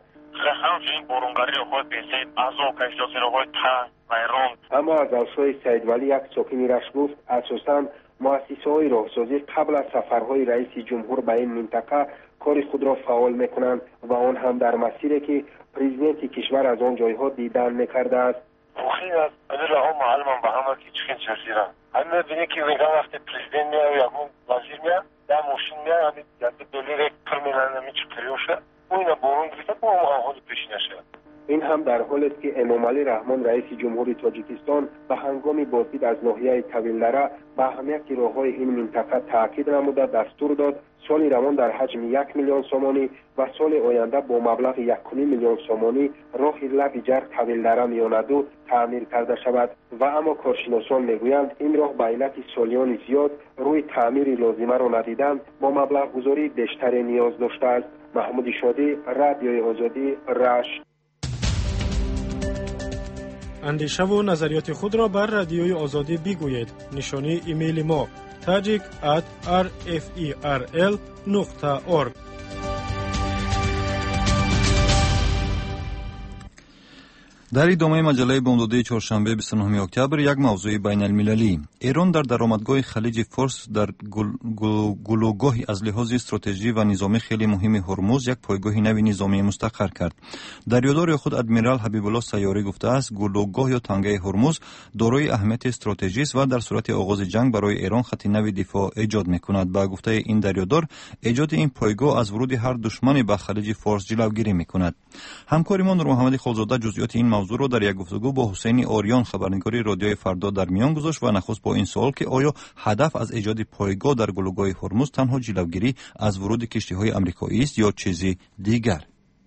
اما از آقای سید ولی یک ساکن رشت گفت اساساً مؤسسه‌های راهسازی قبل از سفرهای رئیس جمهور به این منطقه کار خود را فعال میکنند و آن هم در مسیری که پرزیدنت کشور از آن جایها دیدن میکرده است. خیلی از ادله معلومم به همه که چخین چرسیرن همه بینه که ویگان وقت پرزیدنت میاد یا اون وزیر میاد در ماشین میاد همه یکی دلیل یک کرمینال نمیچه کریوشه و اینا بارون گریفته با هم آنها پیش نشه. این هم در حالی است که امامعلی رحمان رئیس جمهوری تاجیکستان به هنگام بازدید از ناحیه طویل‌دره به اهمیت راه‌های این منطقه تاکید نموده دستور داد سال روان در حجم 1 میلیون سومانی و سال آینده با مبلغ 1.5 میلیون سومانی راه لب جر طویل‌دره میاندو تعمیر کرده شود و اما کارشناسان میگویند این راه به علت سالیان زیاد روی تعمیر لازمه را ندیدند با مبلغ گذاری بیشتری نیاز داشته است. محمود شادی، رادیوی آزادی، رشت. اندیشه و نظریات خود را بر رادیوی آزادی بگویید. نشانی ایمیل ما tajik@rferl.org. در ادامه مجله بامدادی چهارشنبه 29 اکتبر یک موضوع بین المللی. ایران در درآمدگاه خلیج فارس در گلوگاهی از لحاظ استراتژی و نظامی خیلی مهم هرمز یک پایگاه نوی نظامی مستقر کرد. دریادار خود ادمیرال حبیب الله سیاری گفته است گلوگاه یا تنگه هرمز دارای اهمیت استراتژی است و در صورت آغاز جنگ برای ایران خط نوی دفاع ایجاد می‌کند. با گفته این دریادار ایجاد این پایگاه از ورود هر دشمنی به خلیج فارس جلوگیری می‌کند. همکارمان نور محمدی خالزاده جزئیات این موضوع را در یک گفتگو با حسین آریان خبرنگاری رادیوی فردا در میان گذاشت و نخست با این سوال که آیا هدف از ایجاد پایگاه در گلوگاه هرمز تنها جلوگیری از ورود کشتی‌های آمریکایی است یا چیزی دیگر؟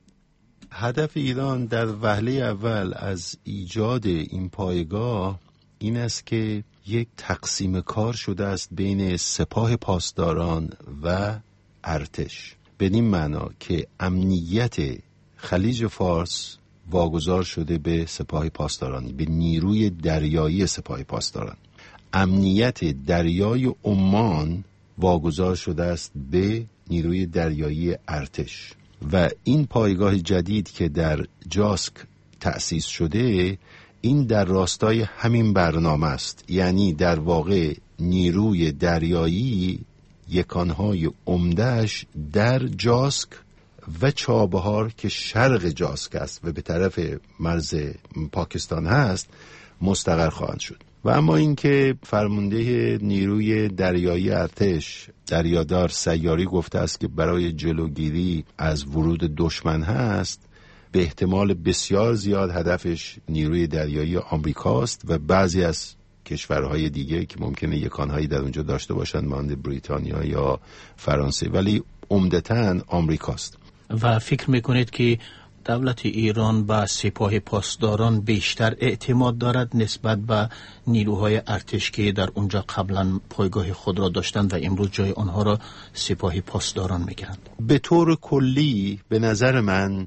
هدف ایران در وهله اول از ایجاد این پایگاه این است که یک تقسیم کار شده است بین سپاه پاسداران و ارتش، بدین معنا که امنیت خلیج فارس واگذار شده به سپاه پاسداران، به نیروی دریایی سپاه پاسداران. امنیت دریای عمان واگذار شده است به نیروی دریایی ارتش و این پایگاه جدید که در جاسک تأسیس شده این در راستای همین برنامه است. یعنی در واقع نیروی دریایی یکانهای عمده‌اش در جاسک و چابهار که شرق جاسک است و به طرف مرز پاکستان هست مستقر خواهند شد. و اما اینکه فرمانده نیروی دریایی ارتش دریادار سیاری گفته است که برای جلوگیری از ورود دشمن هست، به احتمال بسیار زیاد هدفش نیروی دریایی آمریکاست و بعضی از کشورهای دیگه که ممکنه یکانهایی در اونجا داشته باشند مانند بریتانیا یا فرانسه، ولی عمدتاً آمریکاست. و فکر میکنید که دولت ایران به سپاه پاسداران بیشتر اعتماد دارد نسبت به نیروهای ارتش که در اونجا قبلا پایگاه خود را داشتند و امروز جای آنها را سپاه پاسداران میگیرند؟ به طور کلی به نظر من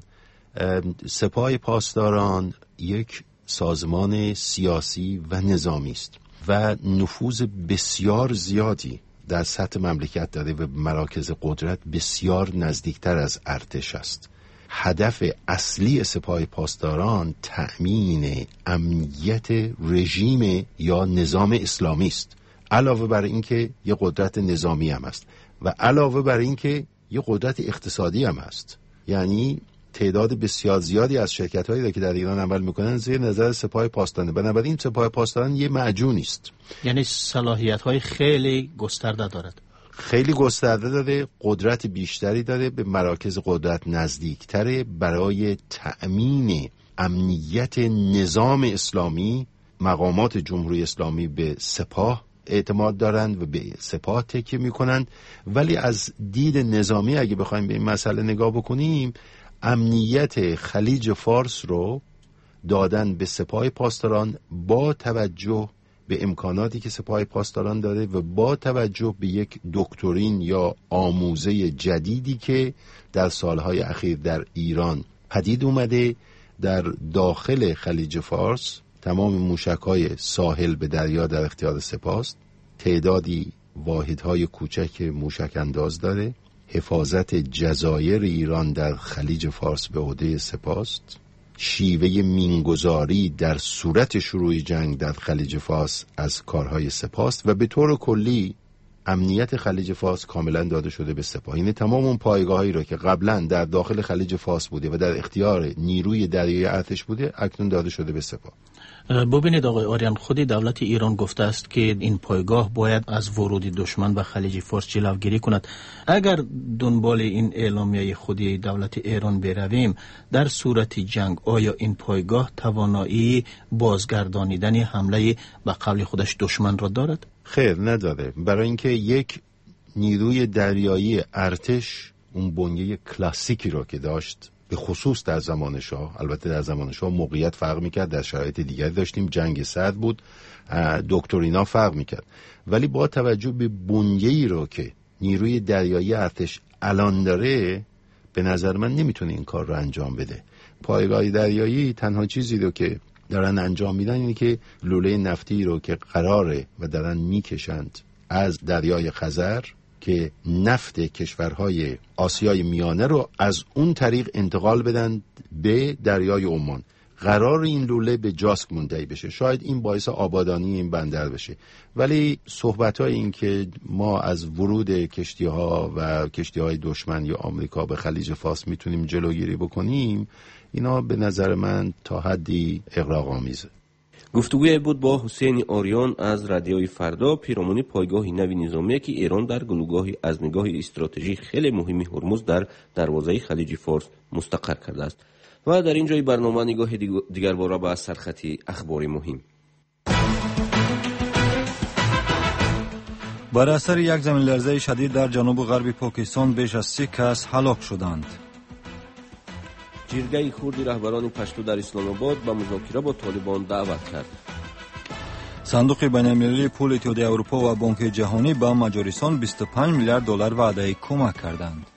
سپاه پاسداران یک سازمان سیاسی و نظامی است و نفوذ بسیار زیادی در سطح مملکت داره و مراکز قدرت بسیار نزدیکتر از ارتش است. هدف اصلی سپاه پاسداران تأمین امنیت رژیم یا نظام اسلامی است، علاوه بر اینکه یه قدرت نظامی هم است و علاوه بر اینکه یه قدرت اقتصادی هم است. یعنی تعداد بسیار زیادی از شرکت‌هایی که در ایران عمل می‌کنند زیر نظر سپاه پاسداران. بنابراین سپاه پاسداران یه معجونی است. یعنی صلاحیت‌های خیلی گسترده دارد. خیلی گسترده داره، قدرت بیشتری داره، به مراکز قدرت نزدیکتره. برای تأمین امنیت نظام اسلامی مقامات جمهوری اسلامی به سپاه اعتماد دارند و به سپاه تکیه می‌کنند. ولی از دید نظامی اگه بخوایم به این مسئله نگاه بکنیم، امنیت خلیج فارس رو دادن به سپاه پاسداران با توجه به امکاناتی که سپاه پاسداران داره و با توجه به یک دکترین یا آموزه جدیدی که در سالهای اخیر در ایران پدید اومده. در داخل خلیج فارس تمام موشک‌های ساحل به دریا در اختیار سپاه است. تعدادی واحدهای کوچک موشک انداز داره. حفاظت جزایر ایران در خلیج فارس به عهده سپاه است. شیوه مینگذاری در صورت شروع جنگ در خلیج فارس از کارهای سپاه است و به طور کلی امنیت خلیج فارس کاملا داده شده به سپاه. این تمام اون پایگاهایی را که قبلا در داخل خلیج فارس بوده و در اختیار نیروی دریایی ارتش بوده اکنون داده شده به سپاه. ببینید آقای آریان، خود دولت ایران گفته است که این پایگاه باید از ورود دشمن به خلیج فارس جلوگیری کند. اگر دنبال این اعلامیه خودی دولت ایران برویم، در صورت جنگ آیا این پایگاه توانایی بازگردانیدن حمله به قبل خودش دشمن را دارد؟ خیر، نداره. برای اینکه یک نیروی دریایی ارتش اون بنیه کلاسیکی را که داشت، به خصوص در زمان شاه، البته در زمان شاه موقعیت فرق میکرد، در شرایط دیگری داشتیم، جنگ سرد بود، دکترینا فرق میکرد، ولی با توجه به بنیه‌ای رو که نیروی دریایی ارتش الان داره، به نظر من نمیتونه این کار رو انجام بده. پایگاه دریایی تنها چیزی رو که دارن انجام میدن اینه که لوله نفتی رو که قراره و دارن میکشند از دریای خزر که نفت کشورهای آسیای میانه رو از اون طریق انتقال بدن به دریای عمان. قرار این لوله به جاسک منتهی بشه. شاید این باعث آبادانی این بندر بشه، ولی صحبت‌های این که ما از ورود کشتی‌ها و کشتی‌های دشمن یا آمریکا به خلیج فارس میتونیم جلوگیری بکنیم، اینا به نظر من تا حدی اغراق‌آمیزه. گفتگوی بود با حسین آریان از رادیوی فردا، پیرامون پایگاه نوی نظامی که ایران در گلوگاه از نگاه استراتژی خیلی مهمی هرمز در دروازه خلیج فارس مستقر کرده است. و در این جای برنامه نگاه دیگر باره به سرخط اخبار مهم. بر اثر یک زمین لرزه شدید در جنوب غرب پاکستان بیش از 30 کس هلاک شدند. جرگه خردی رهبران پشتو در اسلام آباد به مذاکره با طالبان دعوت کرد. صندوق بین‌المللی پول اتحادیه اروپا و بانک جهانی به مجارستان 25 میلیارد دلار وعده کمک کردند.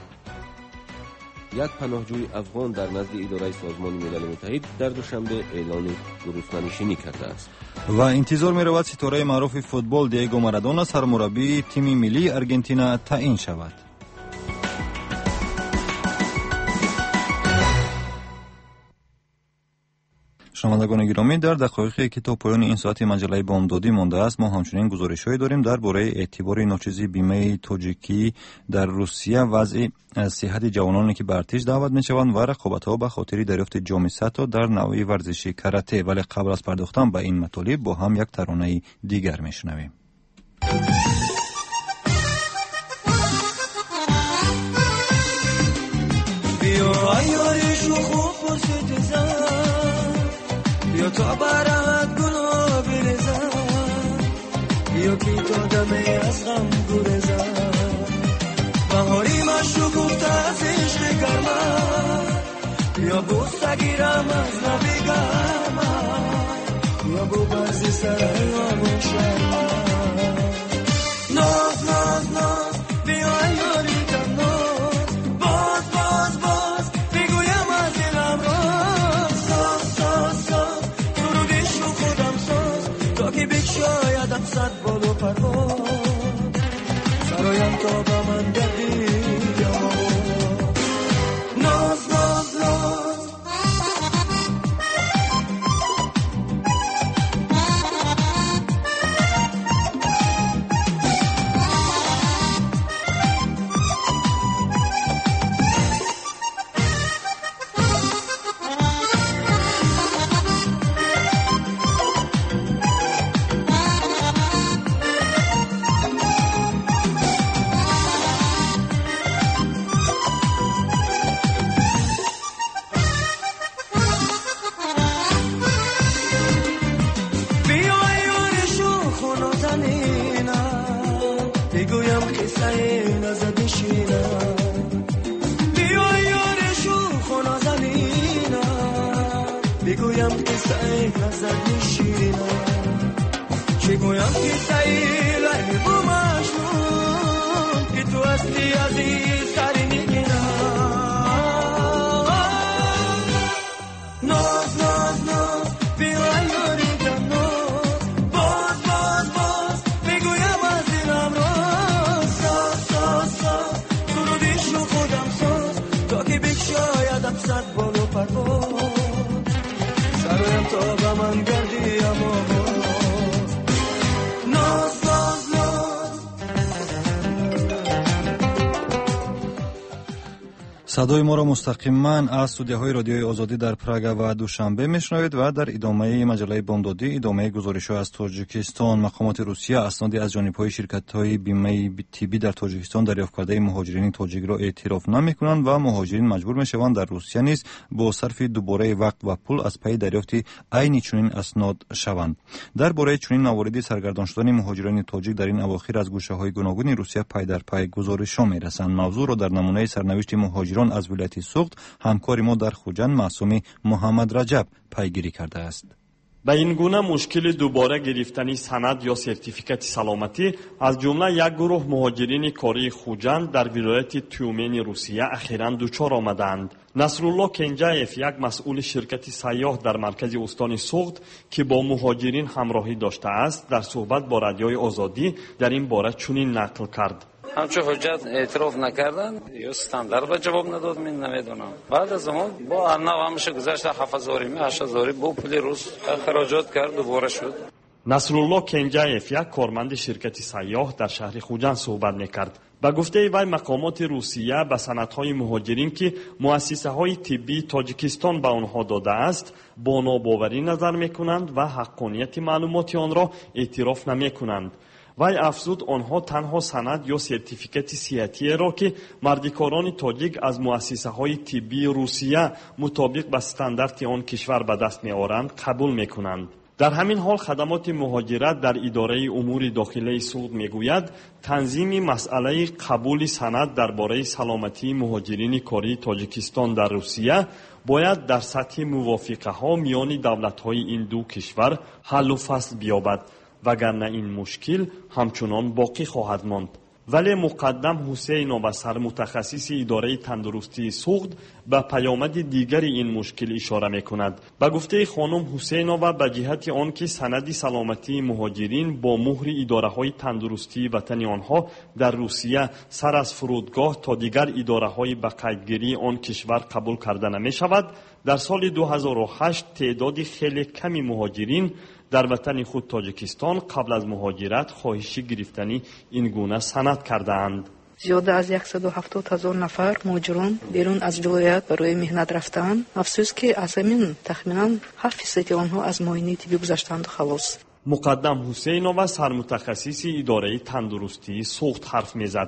یک پناهجوی افغان در نزد اداره سازمان ملل متحد در دوشنبه اعلان گروسنه‌نشینی کرده است. و انتظار می‌رود ستاره معروف فوتبال دیگو مارادونا سرمربی تیم ملی آرژانتین تعیین شود. شنوندگان گرامی، در دقایقی که تا پایان این ساعت مجله بامدادی مانده است، ما همچنین گزارش‌هایی داریم درباره اعتبار ناچیزی بیمه تاجیکی در روسیه، وضع صحت جوانانی که به ارتش دعوت می‌شوند و رقابت‌ها به خاطر دریافت جام ستا در نوع ورزشی کاراته. ولی قبل از پرداختن به این مطالب با هم یک ترانه دیگر می‌شنویم. یا تو برات گلو بریزم، یا کی تو دمی از غم گریزم، بهاری مشروب از عشق گرمم، یا بوسگیرم از نبیگم یا بو بازی سر یا بو شرم ناز ناز ناز بیای یاریدم ناز باز باز باز بگویم از دلم راز ساز ساز ساز درودیشو خودم ساز تا که بکشایدم صد بال و پرواز سرایم تا با من گردی ناز ناز ناز چگویم که سیل عیب و مشنون که تو اصلی عزیز سری میگیرم ناز ناز ناز بیای یاریدم ناز باز باز باز بگویم از دلم راز ساز ساز ساز درودیشو خودم ساز تا که بکشایدم صد بال و پرواز سرایم تا به من گردی اما صدای ما را مستقیما از استودیوهای رادیوی آزادی در پراگ و دوشنبه میشنوید و در ادامه مجله بامدادی ادامه گزارش‌ها از تاجیکستان مقامات روسیه اسنادی از جانب‌های شرکت‌های بیمه طبی در تاجیکستان دریافت کرده مهاجرین تاجیک را اعتراف نمی‌کنند و مهاجرین مجبور می‌شوند در روسیه نیز با صرف دوباره وقت و پول از پی دریافت عین چنین اسناد شوند. درباره چنین مواردی سرگردان شدن مهاجرین تاجیک در این اواخر از گوشه‌های گوناگون روسیه پی در پی گزارش‌ها می‌رسند. موضوع را در نمونه سرنوشت مهاجران از ولایت سوخت همکار ما در خوجند معصومی محمد رجب پیگیری کرده است. به این گونه مشکل دوباره گرفتن سند یا سرتیفیکات سلامتی از جمله یک گروه مهاجرین کاری خوجند در ولایت تیومن روسیه اخیراً دچار آمدند. نصرالله کنجایف یک مسئول شرکت سیاه در مرکز استان سوخت که با مهاجرین همراهی داشته است در صحبت با رادیوی آزادی در این باره چنین نقل کرد. همچون حجت اعتراف نکردن یا استاندارد به جواب نداد من نمیدونم. بعد از اون با ارنب همشه گذشت 7000 8000 با پول روز خراجات کرد دوباره شد. نصرالله کنجایف یک کارمند شرکت سیاه در شهر خوجند صحبت میکرد. به گفته وی مقامات روسیه به سندهای مهاجرین که مؤسسه های طبی تاجیکستان به آنها داده است با ناباوری نظر میکنند و حقانیت معلومات آن را اعتراف نمیکنند. وی افزود آنها تنها سند یا سرتیفیکات صحتی را که مردکاران تاجیک از مؤسسه های طبی روسیه مطابق به استاندارد آن کشور به دست میآورند قبول میکنند. در همین حال خدمات مهاجرت در اداره امور داخلی سوخت میگوید تنظیم مسئله قبول سند درباره سلامتی مهاجرین کاری تاجیکستان در روسیه باید در سطح موافقه ها میان دولت های این دو کشور حل و فصل بیابد وگرنه این مشکل همچنان باقی خواهد ماند. ولی مقدم حسینووا سرمتخصص اداره تندرستی سوخت به پیامد دیگر این مشکل اشاره میکند. به گفته خانم حسینووا به جهت آنکه سند سلامتی مهاجرین با مهر اداره های تندرستی وطنی آنها در روسیه سر از فرودگاه تا دیگر اداره های به قیدگیری آن کشور قبول کرده نمی شود، در سال 2008 تعداد خیلی کمی مهاجرین در وطن خود تاجیکستان قبل از مهاجرت خواهش گرفتنی این گونه سند کردند. زیاده از 170,000 نفر مهاجران بیرون از ولایت برای مهنت رفتند. افسوس که از همین تخمینا 7% آنها از معاینه طبی گذشتند خلاص. مقدم حسینووا سرمتخصص اداره تندرستی سوخت حرف میزد.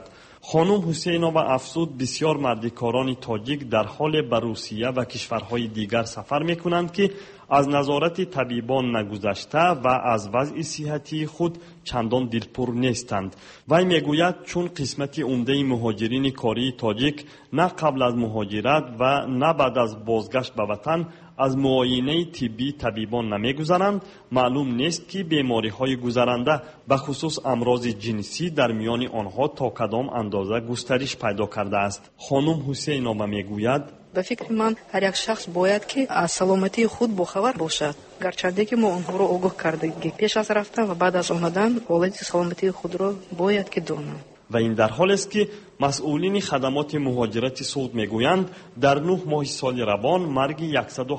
خانم حسینова افزود بسیار مردکاران تاجیک در حال به روسیه و کشورهای دیگر سفر میکنند که از نظارت طبیبان نگذشته و از وضع صحتی خود چندان دلپور نیستند. وی میگوید چون قسمت عمده مهاجرین کاری تاجیک نه قبل از مهاجرت و نه بعد از بازگشت به وطن از معاینه طبی طبیبان نمیگذرند، معلوم نیست که بیماری‌های گذرنده به خصوص امراض جنسی در میان آنها تا کدام اندازه گسترش پیدا کرده است. خانم حسینова میگوید به فکر من هر یک شخص باید که از سلامتی خود باخبر باشد، گرچه که ما آنها را آگاه کردگی پیش از رفتن و بعد از آمدن حالت سلامتی خود را باید که دانند. و این در حال است که مسئولین خدمات مهاجرت سعود میگویند در 9 ماه سال روان مرگ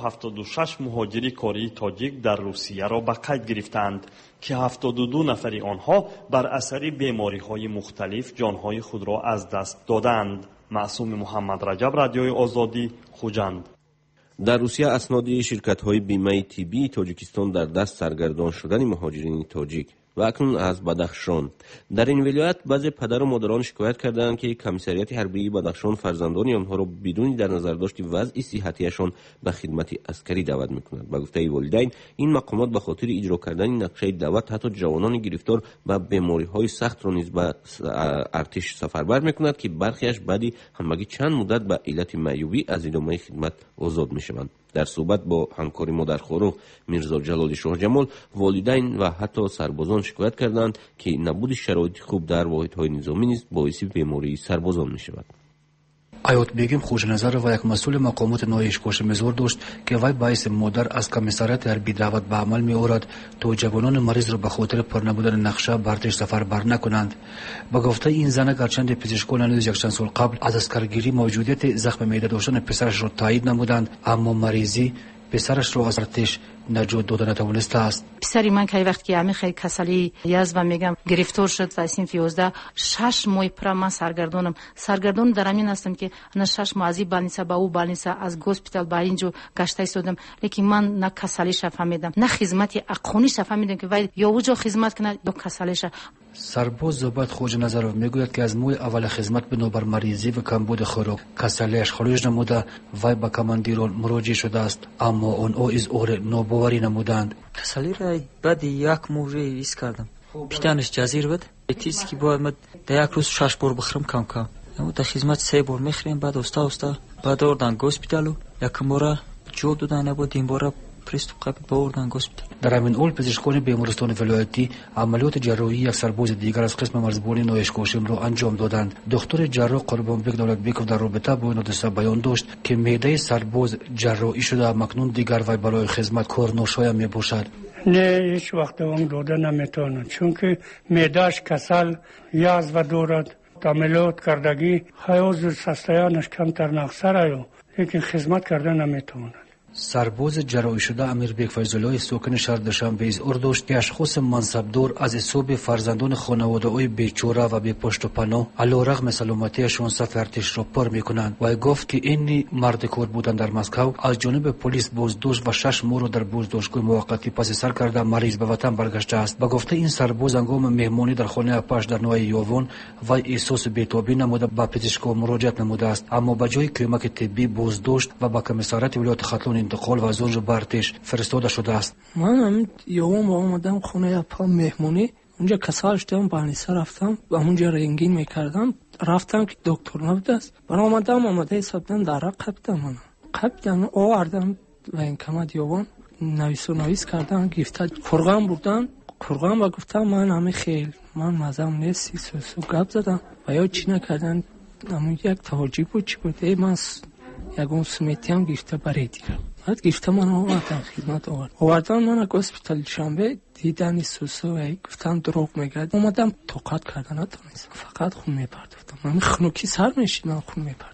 176 مهاجر کاری تاجیک در روسیه را به قید گرفتند که 72 نفر آنها بر اثر بیماری‌های مختلف جانهای خود را از دست دادند. معصوم محمد رجب، رادیوی آزادی، خوجند. در روسیه اسناد شرکت‌های بیمه طبی تاجیکستان در دست سرگردان شدن مهاجرین تاجیک و اکنون از بدخشان. در این ولایت بعضی پدر و مادران شکایت کردند که کمیسریات حربی بدخشان فرزندان آنها را بدون در نظر داشت وضع صحتیشان به خدمت عسکری دعوت می‌کنند. به گفته والدین این مقامات به خاطر اجرا کردن نقشه دعوت حتی جوانان گرفتار به بیماری‌های سخت را نیز به ارتش سفربر می‌کند که برخیش بعدی همگی چند مدت به علت معیوبی از ادامه خدمت آزاد می‌شوند. در صحبت با همکار مادرخوارو میرزا جلال شاه جمال، والدین و حتی سربازان شکایت کردند که نبود شرایط خوب در واحدهای نظامی نیز باعث بیماری سربازان می‌شود. آیات بیگم خوش نظر و یک مسئول مقامات نایش کوش مزور داشت که وی باعث مادر از کمیسریات حربی دعوت به عمل می آورد تا جوانان مریض را به خاطر پر نبودن نقشه به ارتش سفر بر نکنند. با گفته این زن گرچند پزشکان نیز یک چند سال قبل از اسکرگیری موجودیت زخم معده داشتن پسرش را تایید نمودند، اما مریضی پسرش را از ارتش نجات دادن نتوانسته است. پسری من که وقتی که همین خیلی کسلی یز و میگم گرفتار شد و سنف 11 6 ماه پر من سرگردان در همین هستم که نه 6 ماه از این بالنیسا به او بالنیسا از هسپتال به اینجا گشته ایستادم، لیکن من نه کسلی فهمیدم نه خدمت اقوانی فهمیدم که وای یا اوجا خدمت کنه یا کسلیش. سرباز زبط خوج نظر میگوید که از موی اول خدمت بنابر مریضی و کمبود خوراک کسلیش خروج نموده وای به کماندیران مراجعه شده است، اما اون او از اور نوباوری نمودند. کسلی را بعد یک موره ایست کردم، پیتانش جزیر بود، تیز که باید من در یک روز 6 بار بخورم کم اما در خدمت 3 بار میخوریم، بعد استا بعد آوردن هسپتالو یکم بار جواب دادن، نبود این بار پرستو قبل باوردن هسپتال. در همین اول پزشکان بیمارستان ولایتی عملیات جراحی یک سرباز دیگر از قسم مرزبانی نایش کوشم را انجام دادند. دکتر جراح قربانبک دولتبیکov در رابطه با این حادثه بیان داشت که معده سرباز جراحی شده، مکنون دیگر وی برای خدمت کار ناشایان می باشد. نه هیچ وقت اون داده نمیتونه، چون که معدهش کسل یازو دارد، عملیات کردگی حیوز سستیانش کمتر نقصر ایو، لیکن خدمت کرده نمیتونه. سرباز جراحی شده امیربک فیض‌الله ساکن شهر دوشنبه از اردوشت که اشخاص منصبدار از حساب فرزندان خانواده‌های بیچاره و بی پشت و پناه علیرغم سلامتیشان صف ارتش را پر می‌کنند. و گفت که این مرد کار بودن در مسکو از جانب پلیس بازداشت و 6 ماه را در بازداشتگاه موقتی پس سر کرده مریض به وطن برگشته است. با گفته این سرباز هنگام مهمانی در خانه پاش در نوای یاوون و احساس بی‌تابی نموده به پزشکان مراجعه نموده است، اما به جای کمک طبی بازداشت و به کمیسریات ولایت خاطلون انتقال و از اونجا به ارتش فرستاده شده است. من هم یوم با اومدم خونه پا مهمونی، اونجا کسال شدم بالنیسا رفتم و اونجا رنگین میکردم، رفتم که دکتر نبود است، برای اومدم آمده حسابدم در را قبدم آوردم و این کمد یوم نویس کردم گفته کرغم بردن و گفتم من همه خیل من مزم نیستی سوسو گپ زدم و یا چی نکردن، اما یک توجیه بود چی بود من یکون سمیتی هم گفته برای دیگر بعد گفته من آوردم خدمت آوردم من هسپتال شنبه دیدن سوسو گفتم دروغ میگرد، اومدم توقعت کردن نتونستم، فقط خون میپرداختم، من خنوکی سر میشید من خون میپرداختم،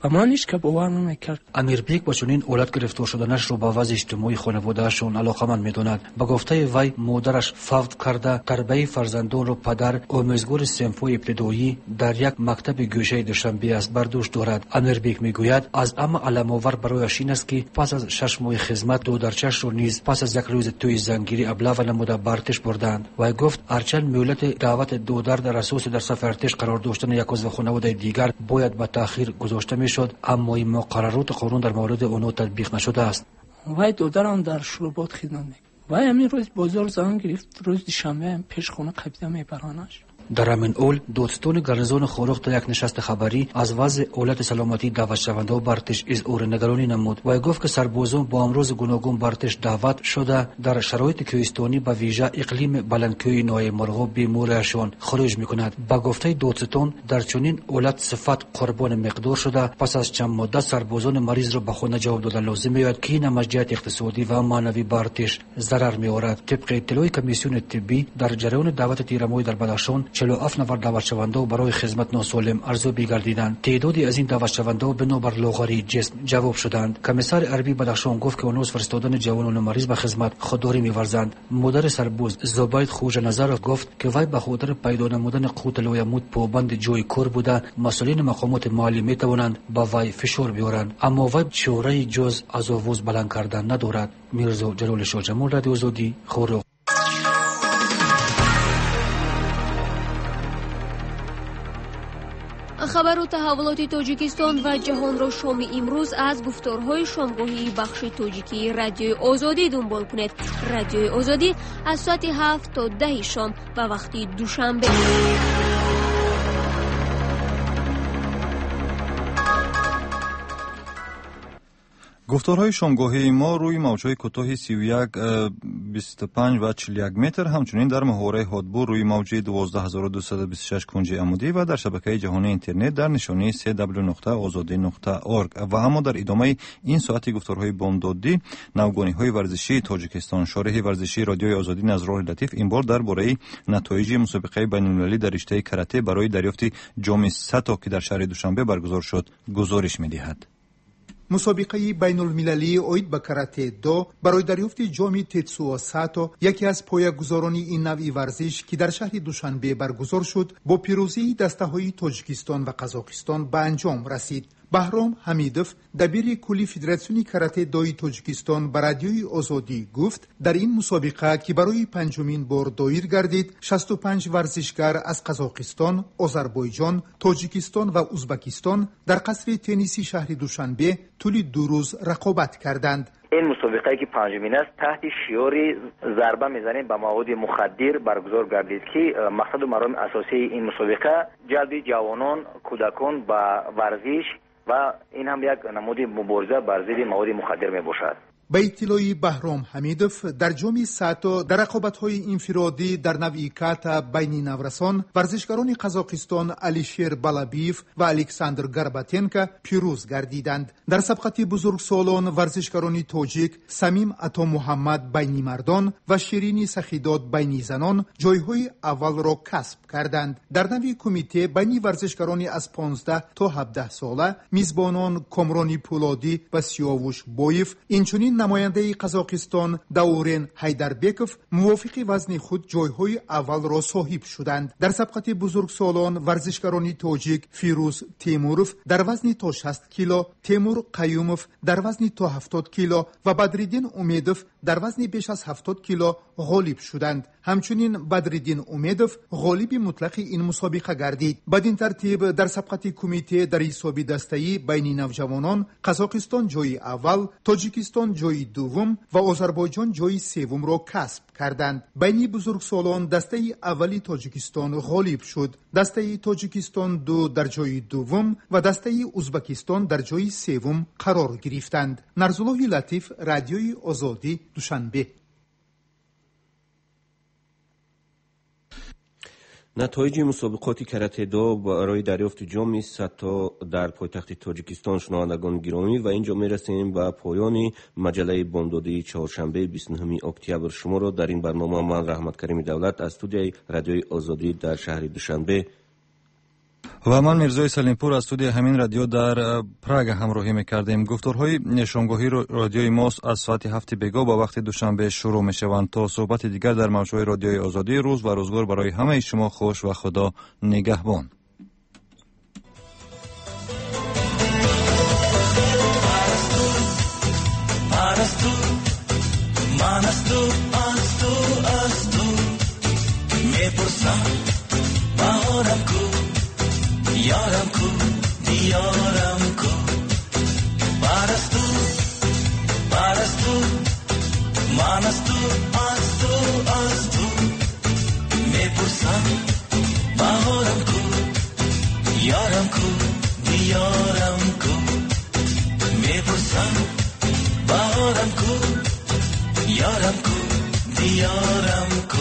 و من هیچ که باور نمیکرد. امیربیک با چنین اولاد گرفتار شدنش رو با وضع اجتماعی خانواده‌شون علاقمند میدونند. به گفته وی مادرش فوت کرده، تربیت فرزندان رو پدر آموزگار صنف‌های ابتدایی در یک مکتب گوشه دوشنبه است بر دوش دارد. امیربیک میگوید از اما علام‌آور برایش این است که پس از 6 ماه خدمت دودرچش رو نیز پس از یک روز توی زنگیری ابله نموده برتش بردند. و گفت هرچند مهلت دعوت دودر در اساس در صف ارتش قرار داشتن یک عضو خانواده دیگر باید به تأخیر گذاشته میشد، اما این مقررات قانون در مورد آنها تطبیق نشده است. وای دودرم در شلوبات خدمت میکنه. وای همین روز بازار زنگ گرفت، روز دوشنبه پیش خونه قبیله میبرانش. در همین اول دوستان گارنیزون خورخ در یک نشست خبری از وضع حالت سلامتی دعوت شونده برتش اظهار نگرانی نمود و گفت که سربازان با امروز گوناگون برتش دعوت شده در شرایط کوهستانی به ویژه اقلیم بلندکوی نای مرغوب بیماریشان خروج میکند. با گفته دوستان در چنین حالت صفت قربان مقدار شده، پس از چند مدت سربازان مریض را به خانه جواب دادن لازم میاد که این مجیت اقتصادی و معنوی برتش ضرر میآورد. طبق اطلاع کمیسیون طبی در جریان دعوت تیرموی در بدخشان 47 نفر دعوت شونده برای خدمت ناسالم ارزیابی گردیدند. تعدادی از این دعوت شونده بنابر لاغری جسم جواب شدند. کمیسر عربی بدخشان گفت که هنوز فرستادن جوانان مریض به خدمت خودداری می‌ورزند. مدیر سرباز زبید خوج نظر گفت که وی به خاطر پیدا نمودن قوت لایمود پابند جای کار بوده، مسئولین مقامات مالی می‌توانند با وی فشار بیارند، اما وی چاره جز از آواز بلند کردن ندارد. میرزا جلال شاه جمال، رادیو آزادی، خورخ. خبر و تحولات تاجیکستان و جهان را شام امروز از گفتارهای شامگاهی بخش تاجیکی رادیوی آزادی دنبال کنید. رادیوی آزادی از ساعت 7 تا 10 شام به وقت دوشنبه. گفتارهای شامگاهی ما روی موجهای کوتاه 31 25 و 41 متر، همچنین در محوره هادبو روی موج 12226 کنجی عمودی و در شبکه جهانی اینترنت در نشانی www.azadi.org. و اما در ادامه این ساعت گفتارهای بامدادی نوگانی‌های ورزشی تاجیکستان، شارح ورزشی رادیوی آزادی نظرالله لطیف این بار درباره نتایج مسابقه بین‌المللی در رشته کاراته برای دریافت جام ساتو که در شهر دوشنبه برگزار شد گزارش می‌دهد. مسابقه بین المللی اوید به کاراته دو برای دریافت جام تتسو ساتو، یکی از پایه‌گذاران این نوع ورزش که در شهر دوشنبه برگزار شد، با پیروزی دسته‌های تاجیکستان و قزاقستان به انجام رسید. بهرام حمیدوف دبیر کلی فدراسیون کاراته دوی تاجیکستان به رادیوی آزادی گفت در این مسابقه که برای پنجمین بار دایر گردید، 65 ورزشکار از قزاقستان، آذربایجان، تاجیکستان و ازبکستان در قصر تنیسی شهر دوشنبه طول 2 روز رقابت کردند. این مسابقه که پنجمین است تحت شعار ضربه میزنیم به مواد مخدر برگزار گردید که مقصد و مرام اساسی این مسابقه جلب جوانان، کودکان به ورزش و این هم یک نمود مبارزه بر ضد مواد مخدر می باشد. به اطلاع بهرام حمیدوف در جام ساتو در رقابت‌های انفرادی در نوع کاتا بین نورسان، ورزشکاران قزاقستان علیشیر بالابیف و الکساندر گرباتنکا پیروز گردیدند. در سبقت بزرگسالان ورزشکاران تاجیک سمیم عطا محمد بین مردان و شیرین سخیداد بین زنان جایهای اول را کسب کردند. در نوع کمیته بین ورزشکاران از 15 تا 17 ساله میزبانان کامرانی پولادی و سیاوش بویف، اینچنین نماینده قزاقستان داورن حیدربکوف موافق وزن خود جایهای اول را صاحب شدند. در سبقت بزرگسالان ورزشکاران تاجیک فیروز تیموروف در وزن تا 60 کیلو، تیمور قیوموف در وزن تا 70 کیلو و بدرالدین امیدوف در وزن بیش از 70 کیلو غالب شدند. همچنین بدرالدین امیدوف غالب مطلق این مسابقه گردید. بدین ترتیب در سبقت کمیته در حساب دسته‌ای بین نوجوانان قزاقستان جای اول، تاجیکستان جای دوم و آذربایجان جای سوم را کسب کردند. بین بزرگسالان دسته اولی تاجیکستان غالب شد. دسته تاجیکستان 2 در جای دوم و دسته ازبکستان در جای سوم قرار گرفتند. نظرالله لطیف، رادیوی آزادی، دوشنبه. نتایج مسابقات کاراته دو برای دریافت جام ساتو در پایتخت تاجیکستان شنوندگان گرامی و اینجا میرسیم به پایان مجله بامدادی چهارشنبه 29 اکتبر. شما را در این برنامه من رحمت کریم دولت از استودیوی رادیوی آزادی در شهر دوشنبه و من میرزای سلیمپور از استودیو همین رادیو در پراگ همراهی میکردیم. گفتارهای شامگاهی رادیوی ماست از ساعت 7 بیگا با وقت دوشنبه شروع میشوند. تا صحبت دیگر در موضوع رادیوی آزادی، روز و روزگار برای همه شما خوش و خدا نگهبان. من از تو میپرسم بهارم کو، یارم کو، دیارم کو. بر از تو من از تو میپرسم بهارم کو، یارم کو، دیارم کو. میپرسم بهارم کو، یارم کو، دیارم کو.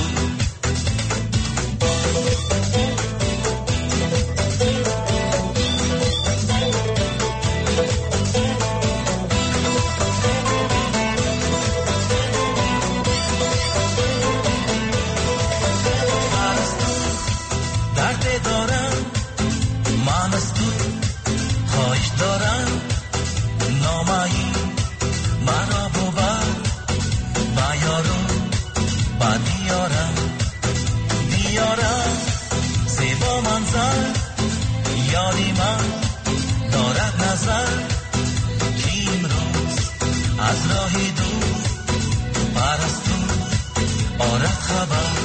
از راهی دور پرستو آرد خبر